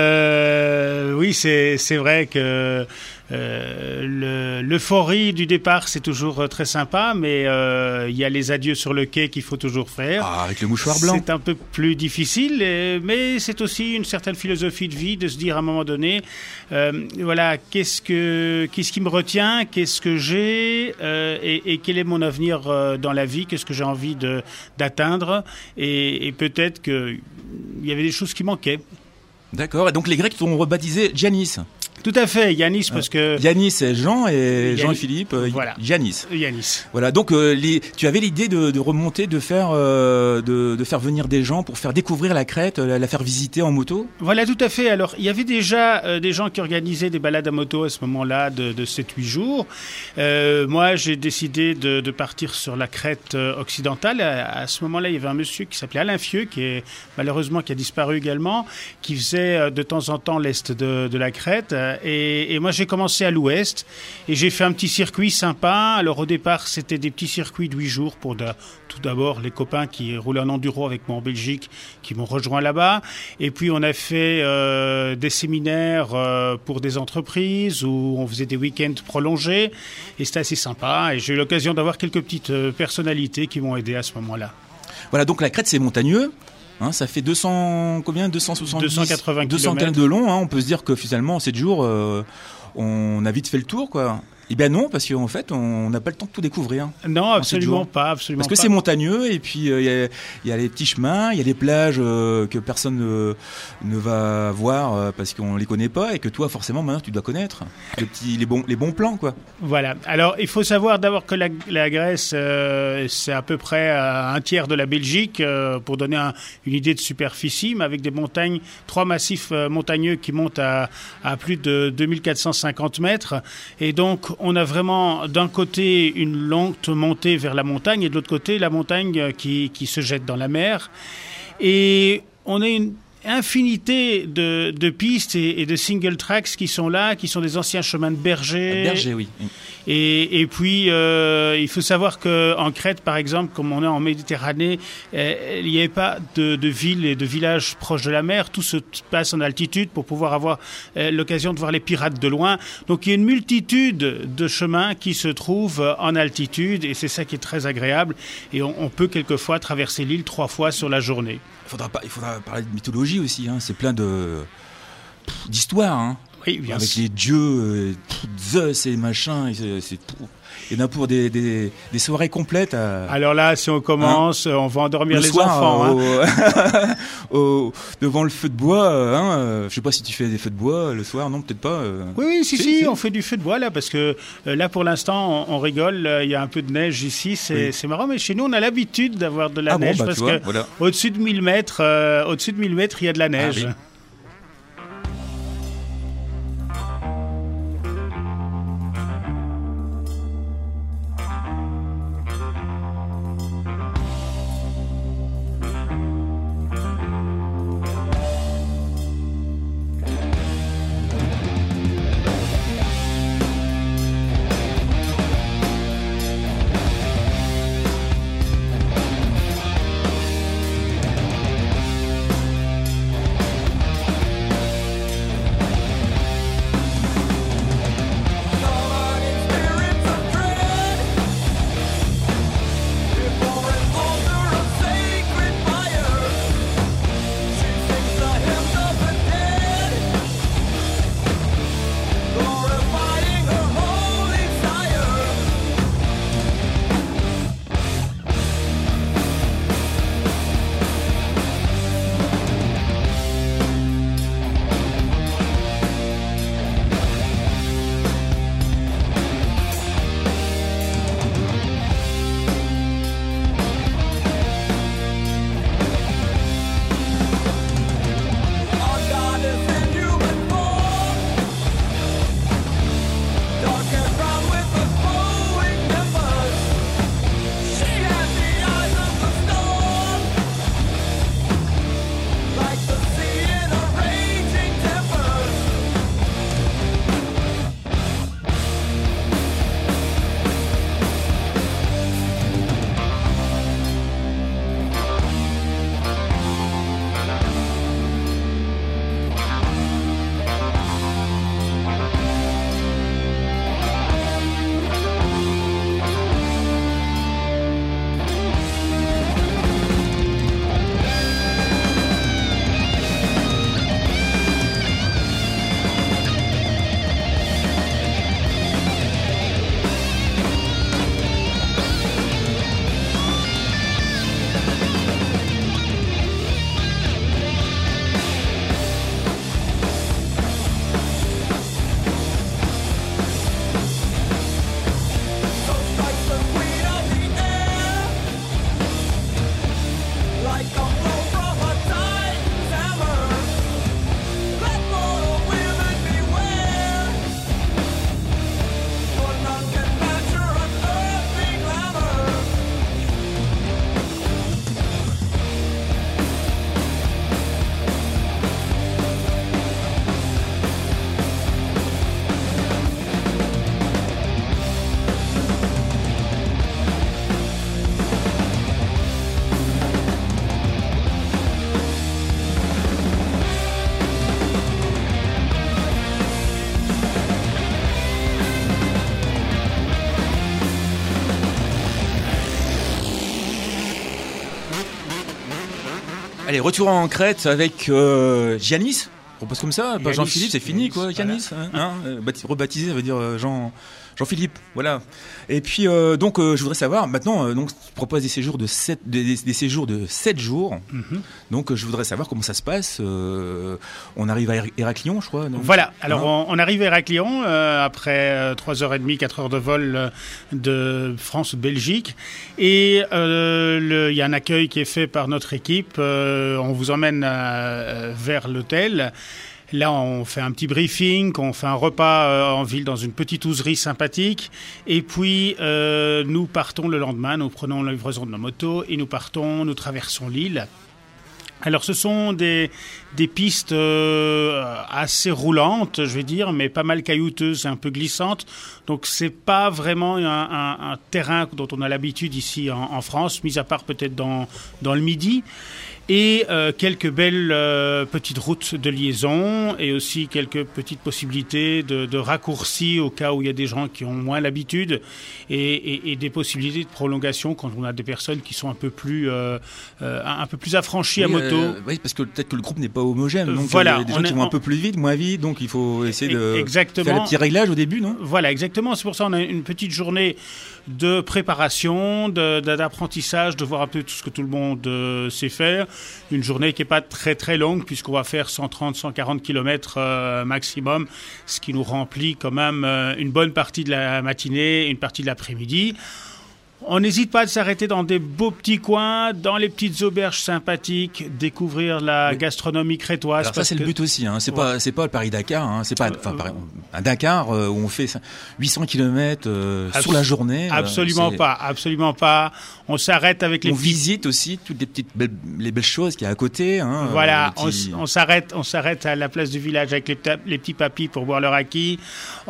euh, oui, c'est, c'est vrai que euh, le, l'euphorie du départ, c'est toujours très sympa, mais euh, il y a les adieux sur le quai qu'il faut toujours faire. Ah, avec le mouchoir blanc. C'est un peu plus difficile, et, mais c'est aussi une certaine philosophie de vie de se dire à un moment donné, euh, voilà, qu'est-ce que, qu'est-ce qui me retient, qu'est-ce que j'ai, euh, et, et quel est mon avenir euh, dans la vie, qu'est-ce que j'ai envie de, d'atteindre, et, et peut-être qu'il y avait des choses qui manquaient. D'accord, et donc les Grecs t'ont rebaptisé Giannis. Tout à fait, Yanis, parce que... Yanis, c'est Jean et Jean et Philippe, euh, voilà. Yanis. Yanis. Voilà, donc euh, les, tu avais l'idée de, de remonter, de faire, euh, de, de faire venir des gens pour faire découvrir la Crète, la, la faire visiter en moto. Voilà, tout à fait. Alors, il y avait déjà euh, des gens qui organisaient des balades à moto à ce moment-là de, de sept huit jours. Euh, moi, j'ai décidé de, de partir sur la Crète occidentale. À, à ce moment-là, il y avait un monsieur qui s'appelait Alain Fieux, qui est malheureusement qui a disparu également, qui faisait de temps en temps l'est de, de la Crète. Et, et moi, j'ai commencé à l'ouest et j'ai fait un petit circuit sympa. Alors, au départ, c'était des petits circuits de huit jours pour de, tout d'abord les copains qui roulaient en enduro avec moi en Belgique, qui m'ont rejoint là-bas. Et puis, on a fait euh, des séminaires euh, pour des entreprises où on faisait des week-ends prolongés. Et c'était assez sympa. Et j'ai eu l'occasion d'avoir quelques petites euh, personnalités qui m'ont aidé à ce moment-là. Voilà, donc la Crète, c'est montagneux. Hein, ça fait deux cents, combien deux cent soixante-dix, deux cent quatre-vingts deux cents kilomètres de long. Hein, on peut se dire que finalement, en sept jours, euh, on a vite fait le tour, quoi. Eh bien non, parce qu'en fait, on n'a pas le temps de tout découvrir. Non, absolument pas, absolument Parce que pas. c'est montagneux, et puis il euh, y, y a les petits chemins, il y a des plages euh, que personne ne, ne va voir euh, parce qu'on les connaît pas, et que toi, forcément, maintenant, tu dois connaître. Les, petits, les, bons, les bons plans, quoi. Voilà. Alors, il faut savoir d'abord que la, la Grèce, euh, c'est à peu près euh, un tiers de la Belgique, euh, pour donner un, une idée de superficie, mais avec des montagnes, trois massifs euh, montagneux qui montent à, à plus de deux mille quatre cent cinquante mètres. Et donc, on a vraiment d'un côté une lente montée vers la montagne et de l'autre côté la montagne qui, qui se jette dans la mer. Et on a une infinité de, de pistes et, et de single tracks qui sont là, qui sont des anciens chemins de berger. Berger, oui. Et, et puis, euh, il faut savoir qu'en Crète, par exemple, comme on est en Méditerranée, euh, il n'y avait pas de, de villes et de villages proches de la mer. Tout se passe en altitude pour pouvoir avoir euh, l'occasion de voir les pirates de loin. Donc, il y a une multitude de chemins qui se trouvent en altitude et c'est ça qui est très agréable. Et on, on peut quelquefois traverser l'île trois fois sur la journée. Il faudra, pas, il faudra parler de mythologie aussi, hein. C'est plein de, pff, d'histoires, hein. Oui, bien avec sûr. les dieux, euh, Zeus et machin, et c'est, c'est pour, il y en a pour des, des, des soirées complètes. À, Alors là, si on commence, hein, on va endormir le les soir, enfants. euh, Hein. au, au, devant le feu de bois, euh, hein, euh, je sais pas si tu fais des feux de bois le soir, non, peut-être pas. Euh. Oui, oui, si, si, si, si, on fait du feu de bois là, parce que euh, là, pour l'instant, on, on rigole, euh, il y a un peu de neige ici, c'est, oui. c'est marrant, mais chez nous, on a l'habitude d'avoir de la Ah neige, bon, bah, parce tu vois, que voilà. au-dessus de mille mètres, euh, au-dessus de mille mètres, il y a de la neige. Ah, oui. Allez, retour en Crète avec euh, Giannis. On passe comme ça, pas Giannis. Jean-Philippe, c'est fini Giannis, quoi, Giannis. voilà. Hein, hein, rebaptisé, ça veut dire euh, Jean, Jean-Philippe, voilà. Et puis euh, donc euh, je voudrais savoir maintenant euh, donc tu proposes des séjours de sept des, des, des séjours de sept jours. Mm-hmm. Donc euh, je voudrais savoir comment ça se passe. Euh, on arrive à Héraclion, je crois. Donc. Voilà. Alors hein on, on arrive à Héraclion euh, après trois heures trente, quatre heures de vol euh, de France ou de Belgique, et euh, le, il y a un accueil qui est fait par notre équipe. Euh, on vous emmène euh, vers l'hôtel. Là, on fait un petit briefing, on fait un repas euh, en ville dans une petite oserie sympathique. Et puis, euh, nous partons le lendemain, nous prenons la livraison de nos motos et nous partons, nous traversons l'île. Alors, ce sont des, des pistes euh, assez roulantes, je vais dire, mais pas mal caillouteuses, un peu glissantes. Donc, c'est pas vraiment un, un, un terrain dont on a l'habitude ici en, en France, mis à part peut-être dans, dans le Midi. Et euh, quelques belles euh, petites routes de liaison et aussi quelques petites possibilités de, de raccourcis au cas où il y a des gens qui ont moins l'habitude et, et, et des possibilités de prolongation quand on a des personnes qui sont un peu plus euh, euh, un peu plus affranchies oui, à moto. Euh, oui, parce que peut-être que le groupe n'est pas homogène. Donc voilà, il y a des gens on qui est, vont on... un peu plus vite, moins vite, donc il faut essayer de exactement. faire les petits réglages au début, non ? Voilà, exactement. C'est pour ça qu'on a une petite journée de préparation, de, de, d'apprentissage, de voir un peu tout ce que tout le monde euh, sait faire. Une journée qui n'est pas très très longue puisqu'on va faire cent trente à cent quarante kilomètres euh, maximum, ce qui nous remplit quand même euh, une bonne partie de la matinée et une partie de l'après-midi. On n'hésite pas à s'arrêter dans des beaux petits coins, dans les petites auberges sympathiques, découvrir la oui. gastronomie crétoise. Alors ça, c'est que... le but aussi. Hein. C'est ouais. pas, c'est pas le Paris-Dakar. Hein. C'est pas, enfin, euh, un Dakar euh, où on fait huit cents kilomètres euh, Abs- sur la journée. Absolument euh, pas, absolument pas. On s'arrête avec les. On petits... visite aussi toutes les petites, belles, les belles choses qu'il y a à côté. Hein, voilà, euh, petits... on, on s'arrête, on s'arrête à la place du village avec les, les petits papis pour boire leur acquis.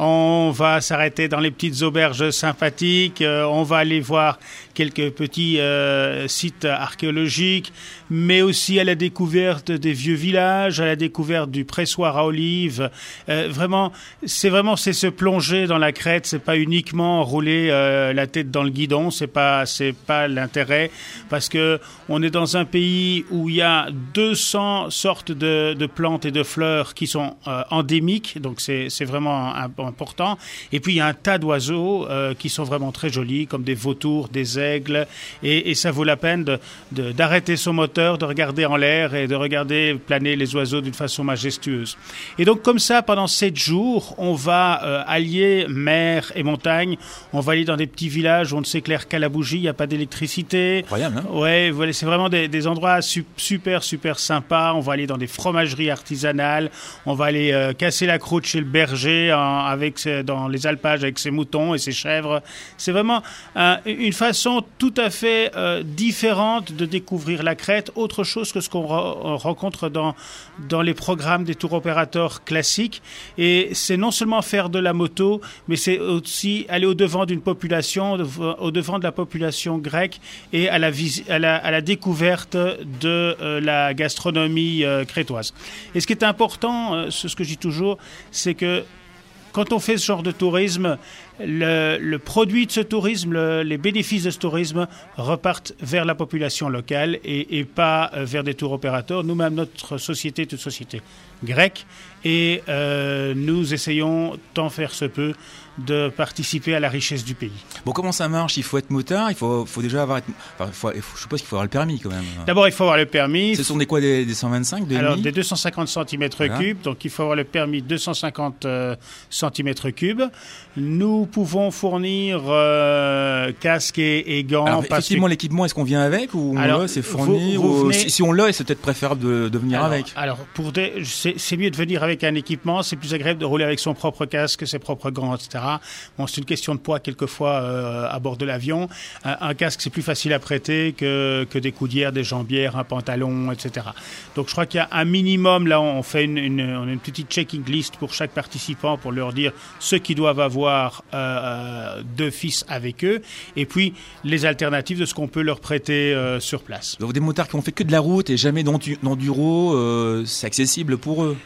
On va s'arrêter dans les petites auberges sympathiques. Euh, on va aller voir quelques petits euh, sites archéologiques, mais aussi à la découverte des vieux villages, à la découverte du pressoir à olives. Euh, vraiment, c'est vraiment c'est se plonger dans la Crète. C'est pas uniquement rouler euh, la tête dans le guidon. C'est pas c'est pas l'intérêt, parce que on est dans un pays où il y a deux cents sortes de, de plantes et de fleurs qui sont euh, endémiques. Donc c'est c'est vraiment important. Et puis il y a un tas d'oiseaux euh, qui sont vraiment très jolis, comme des vautours, des aigles, et, et ça vaut la peine de, de, d'arrêter son moteur, de regarder en l'air et de regarder planer les oiseaux d'une façon majestueuse. Et donc comme ça, pendant sept jours, on va euh, allier mer et montagne. On va aller dans des petits villages où on ne s'éclaire qu'à la bougie, il n'y a pas d'électricité. Incroyable, hein ? Ouais, voilà, c'est vraiment des, des endroits su, super, super sympas. On va aller dans des fromageries artisanales. On va aller euh, casser la croûte chez le berger en, avec ses, dans les alpages avec ses moutons et ses chèvres. C'est vraiment euh, une façon tout à fait euh, différente de découvrir la Crète, autre chose que ce qu'on re- rencontre dans, dans les programmes des tours opérateurs classiques. Et c'est non seulement faire de la moto, mais c'est aussi aller au-devant d'une population, au-devant de la population grecque et à la, vis- à la, à la découverte de euh, la gastronomie euh, crétoise. Et ce qui est important, euh, ce que je dis toujours, c'est que quand on fait ce genre de tourisme, le, le produit de ce tourisme, le, les bénéfices de ce tourisme repartent vers la population locale et, et pas vers des tours opérateurs. Nous-mêmes, notre société est une société grecque et euh, nous essayons, tant faire se peut, de participer à la richesse du pays. Bon, comment ça marche ? Il faut être motard, il faut, faut déjà avoir... Enfin, faut, je suppose qu'il faut avoir le permis quand même. D'abord, il faut avoir le permis. Ce sont des quoi, des, des cent vingt-cinq des Alors, des deux cent cinquante centimètres cubes, voilà. Donc il faut avoir le permis deux cent cinquante euh, centimètres cubes. Nous pouvons fournir euh, casque et, et gants. Alors, effectivement, que... l'équipement, est-ce qu'on vient avec ou alors, c'est fourni vous, vous ou... venez... si, si on l'a, c'est peut-être préférable de, de venir alors, avec. Alors, pour des... c'est, c'est mieux de venir avec un équipement, c'est plus agréable de rouler avec son propre casque, ses propres gants, et cetera. Bon, c'est une question de poids quelquefois euh, à bord de l'avion. Un, un casque, c'est plus facile à prêter que, que des coudières, des jambières, un pantalon, et cetera. Donc, je crois qu'il y a un minimum. Là, on fait une, une, on a une petite checking list pour chaque participant pour leur dire ce qu'ils doivent avoir euh, d'office avec eux, et puis les alternatives de ce qu'on peut leur prêter euh, sur place. Donc, des motards qui ont fait que de la route et jamais d'enduro, euh, c'est accessible pour eux.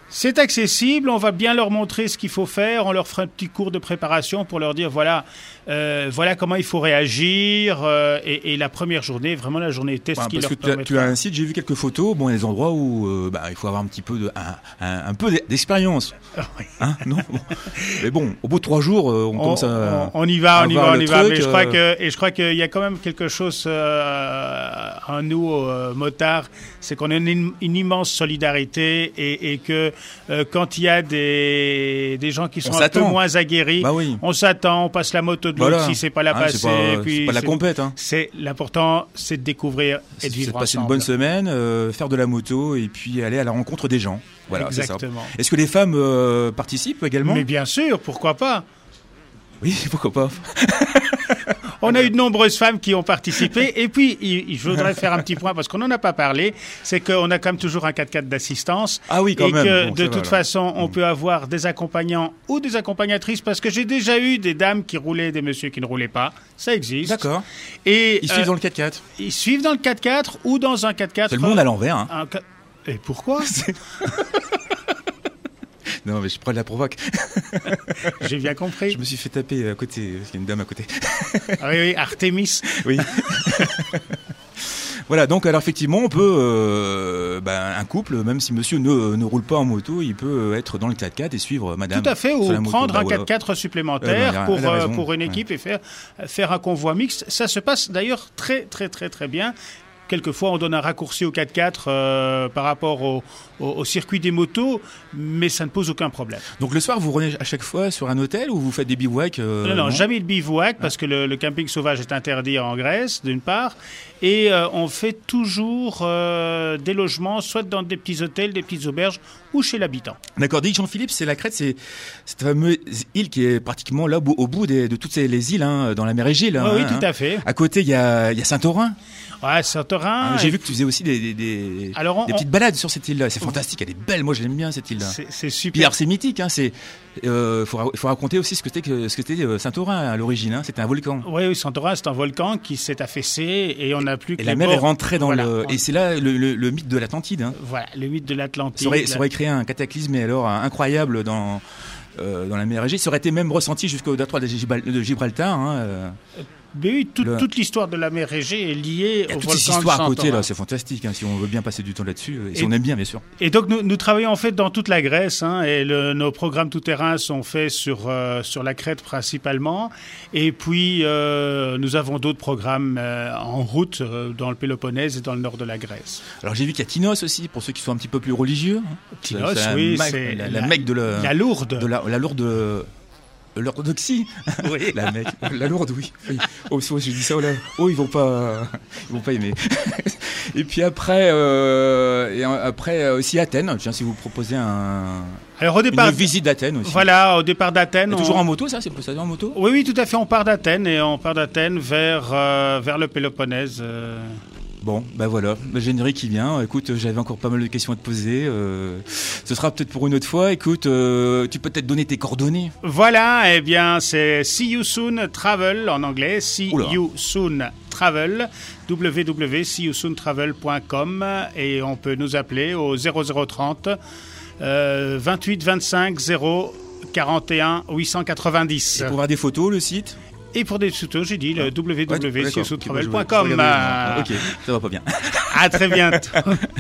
C'est accessible, on va bien leur montrer ce qu'il faut faire, on leur fera un petit cours de préparation pour leur dire voilà, euh, voilà comment il faut réagir. Euh, et, et la première journée, vraiment la journée test Ouais, qui parce leur que tu as, permettra. tu as un site, j'ai vu quelques photos, bon, il y a des endroits où euh, bah, il faut avoir un petit peu de, un, un, un peu d'expérience. Oui. Hein, non bon. Mais bon, au bout de trois jours, euh, on, On, commence à. on- on y va, à on y voir va, on le y va. truc, Mais je euh, crois que, et je crois qu'il y a quand même quelque chose euh, en nous, euh, motards, c'est qu'on a une, une immense solidarité et, et que euh, quand il y a des, des gens qui sont On un peu s'attend. moins aguerris, Bah oui. on s'attend, on passe la moto de l'autre Voilà. si c'est pas la Hein, passer. c'est pas, puis c'est pas la c'est- compète. Hein. C'est l'important, c'est de découvrir et C'est de c'est vivre de passer ensemble. une bonne semaine, euh, faire de la moto et puis aller à la rencontre des gens. Voilà, c'est ça. Exactement. Est-ce que les femmes euh, participent également? Mais bien sûr, pourquoi pas. Oui, pourquoi pas. On a eu de nombreuses femmes qui ont participé. Et puis, il- il- je voudrais faire un petit point parce qu'on n'en a pas parlé. C'est qu'on a quand même toujours un quatre-quatre d'assistance. Ah oui, quand et même. que Bon, de ça va, toute alors. façon, on peut avoir des accompagnants ou des accompagnatrices parce que j'ai déjà eu des dames qui roulaient, des messieurs qui ne roulaient pas. Ça existe. D'accord. Et Ils euh, suivent dans le quatre-quatre. ils suivent dans le quatre-quatre ou dans un quatre-quatre. C'est le monde à l'envers. Hein. Un qua- Et pourquoi? Non, mais je prends de la provoque. J'ai bien compris. Je me suis fait taper à côté, parce qu'il y a une dame à côté. Ah oui, oui, Artemis. Oui. Voilà, donc alors effectivement, on peut, euh, ben, un couple, même si monsieur ne, ne roule pas en moto, il peut être dans le quatre-quatre et suivre madame. Tout à fait, sur ou la moto. prendre Bah, un voilà. quatre-quatre Ouais, supplémentaire bah, elle a- pour, elle a euh, raison. pour une Ouais. équipe et faire, faire un convoi mixte. Ça se passe d'ailleurs très très très très bien. Quelquefois, on donne un raccourci au quatre-quatre euh, par rapport au, au, au circuit des motos, mais ça ne pose aucun problème. Donc le soir, vous revenez à chaque fois sur un hôtel ou vous faites des bivouacs euh, non, non, jamais de bivouac, parce que le, le camping sauvage est interdit en Grèce, d'une part, et euh, on fait toujours euh, des logements, soit dans des petits hôtels, des petites auberges, ou chez l'habitant. D'accord, dit Jean-Philippe, c'est la Crète, c'est cette fameuse île qui est pratiquement là au bout, au bout des- de toutes ces, les îles hein, dans la mer Égée. Là, Oui, oui, hein, tout hein. à fait. À côté, il y a, il y a Saint-Orin. Ouais, Saint-Orin. Ah, J'ai vu que tu faisais aussi des, des, des, Alors, on- des petites balades sur cette île-là. C'est fantastique, elle est belle. Moi, j'aime bien cette île-là. C'est c'est Puis super. alors, c'est mythique. Hein, c'est, euh, faut, ra- faut raconter aussi ce que c'était que ce que c'était euh, Saint-Orin à l'origine. Hein, c'était un volcan. Oui, oui, Saint-Orin, c'est un volcan qui s'est affaissé et on n'a plus que Et les la mer bords. est rentrée dans Voilà. le. Et c'est là le, le, le mythe de l'Atlantide. Hein. Voilà, le mythe de l'Atlantide. Ça aurait, ça aurait créé un cataclysme, mais alors incroyable dans. Euh, dans la mer Égée, ça aurait été même ressenti jusqu'au détroit de, Gibral- de Gibraltar. Hein, euh. Mais oui, toute, Le- toute l'histoire de la mer Égée est liée Il y a au toute volcan cette histoire de à côté Saint-Orin. là, c'est fantastique. Hein, si on veut bien passer du temps là-dessus, et si Et- on aime bien, bien sûr. Et donc nous, nous travaillons en fait dans toute la Grèce, hein, et le- nos programmes tout-terrain sont faits sur euh, sur la Crète principalement, et puis euh, nous avons d'autres programmes euh, en route euh, dans le Péloponnèse et dans le nord de la Grèce. Alors j'ai vu qu'il y a Tinos aussi pour ceux qui sont un petit peu plus religieux. hein. Tinos, C'est la oui, Mecque- c'est la, la la- Mecque de la, La Lourde. de la, la lourde de l'orthodoxie. Oui. La Mecque, la lourde, oui. oui. Oh, so, je dis ça, oh là. Oh, ils vont pas, ils vont pas aimer. Et puis après, euh, et après aussi Athènes. Tiens, si vous proposez un, Alors au départ, une visite d'Athènes aussi. voilà, au départ d'Athènes, Et on- toujours en moto, ça, c'est ça en moto. Oui, oui, tout à fait. On part d'Athènes et on part d'Athènes vers euh, vers le Péloponnèse. euh. Bon, ben voilà, le générique qui vient. Écoute, j'avais encore pas mal de questions à te poser. euh, ce sera peut-être pour une autre fois. Écoute, euh, tu peux peut-être donner tes coordonnées. Voilà, eh bien, c'est See You Soon Travel en anglais. See Oula. You Soon Travel. w w w point see you soon travel point com et on peut nous appeler au zéro zéro trente euh, vingt-huit vingt-cinq zéro quarante et un huit cent quatre-vingt-dix. Et pour voir des photos, le site. Et pour des photos, j'ai dit le w w w point see you soon travel point Ouais, com. d'accord. Ok, je vais- je vais regarder. Ok, ça va pas bien. À très bientôt.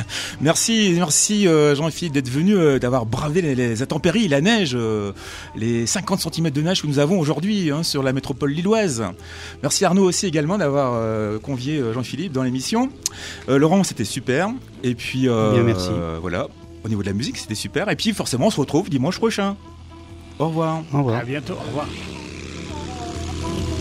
Merci, merci euh, Jean-Philippe d'être venu, euh, d'avoir bravé les, les intempéries, la neige, euh, les cinquante centimètres de neige que nous avons aujourd'hui hein, sur la métropole lilloise. Merci Arnaud aussi également d'avoir euh, convié euh, Jean-Philippe dans l'émission. Euh, Laurent, c'était super. Et puis euh, Bien, merci. euh, voilà, au niveau de la musique, c'était super. Et puis forcément, on se retrouve dimanche prochain. Au revoir. Au revoir. À bientôt. Au revoir.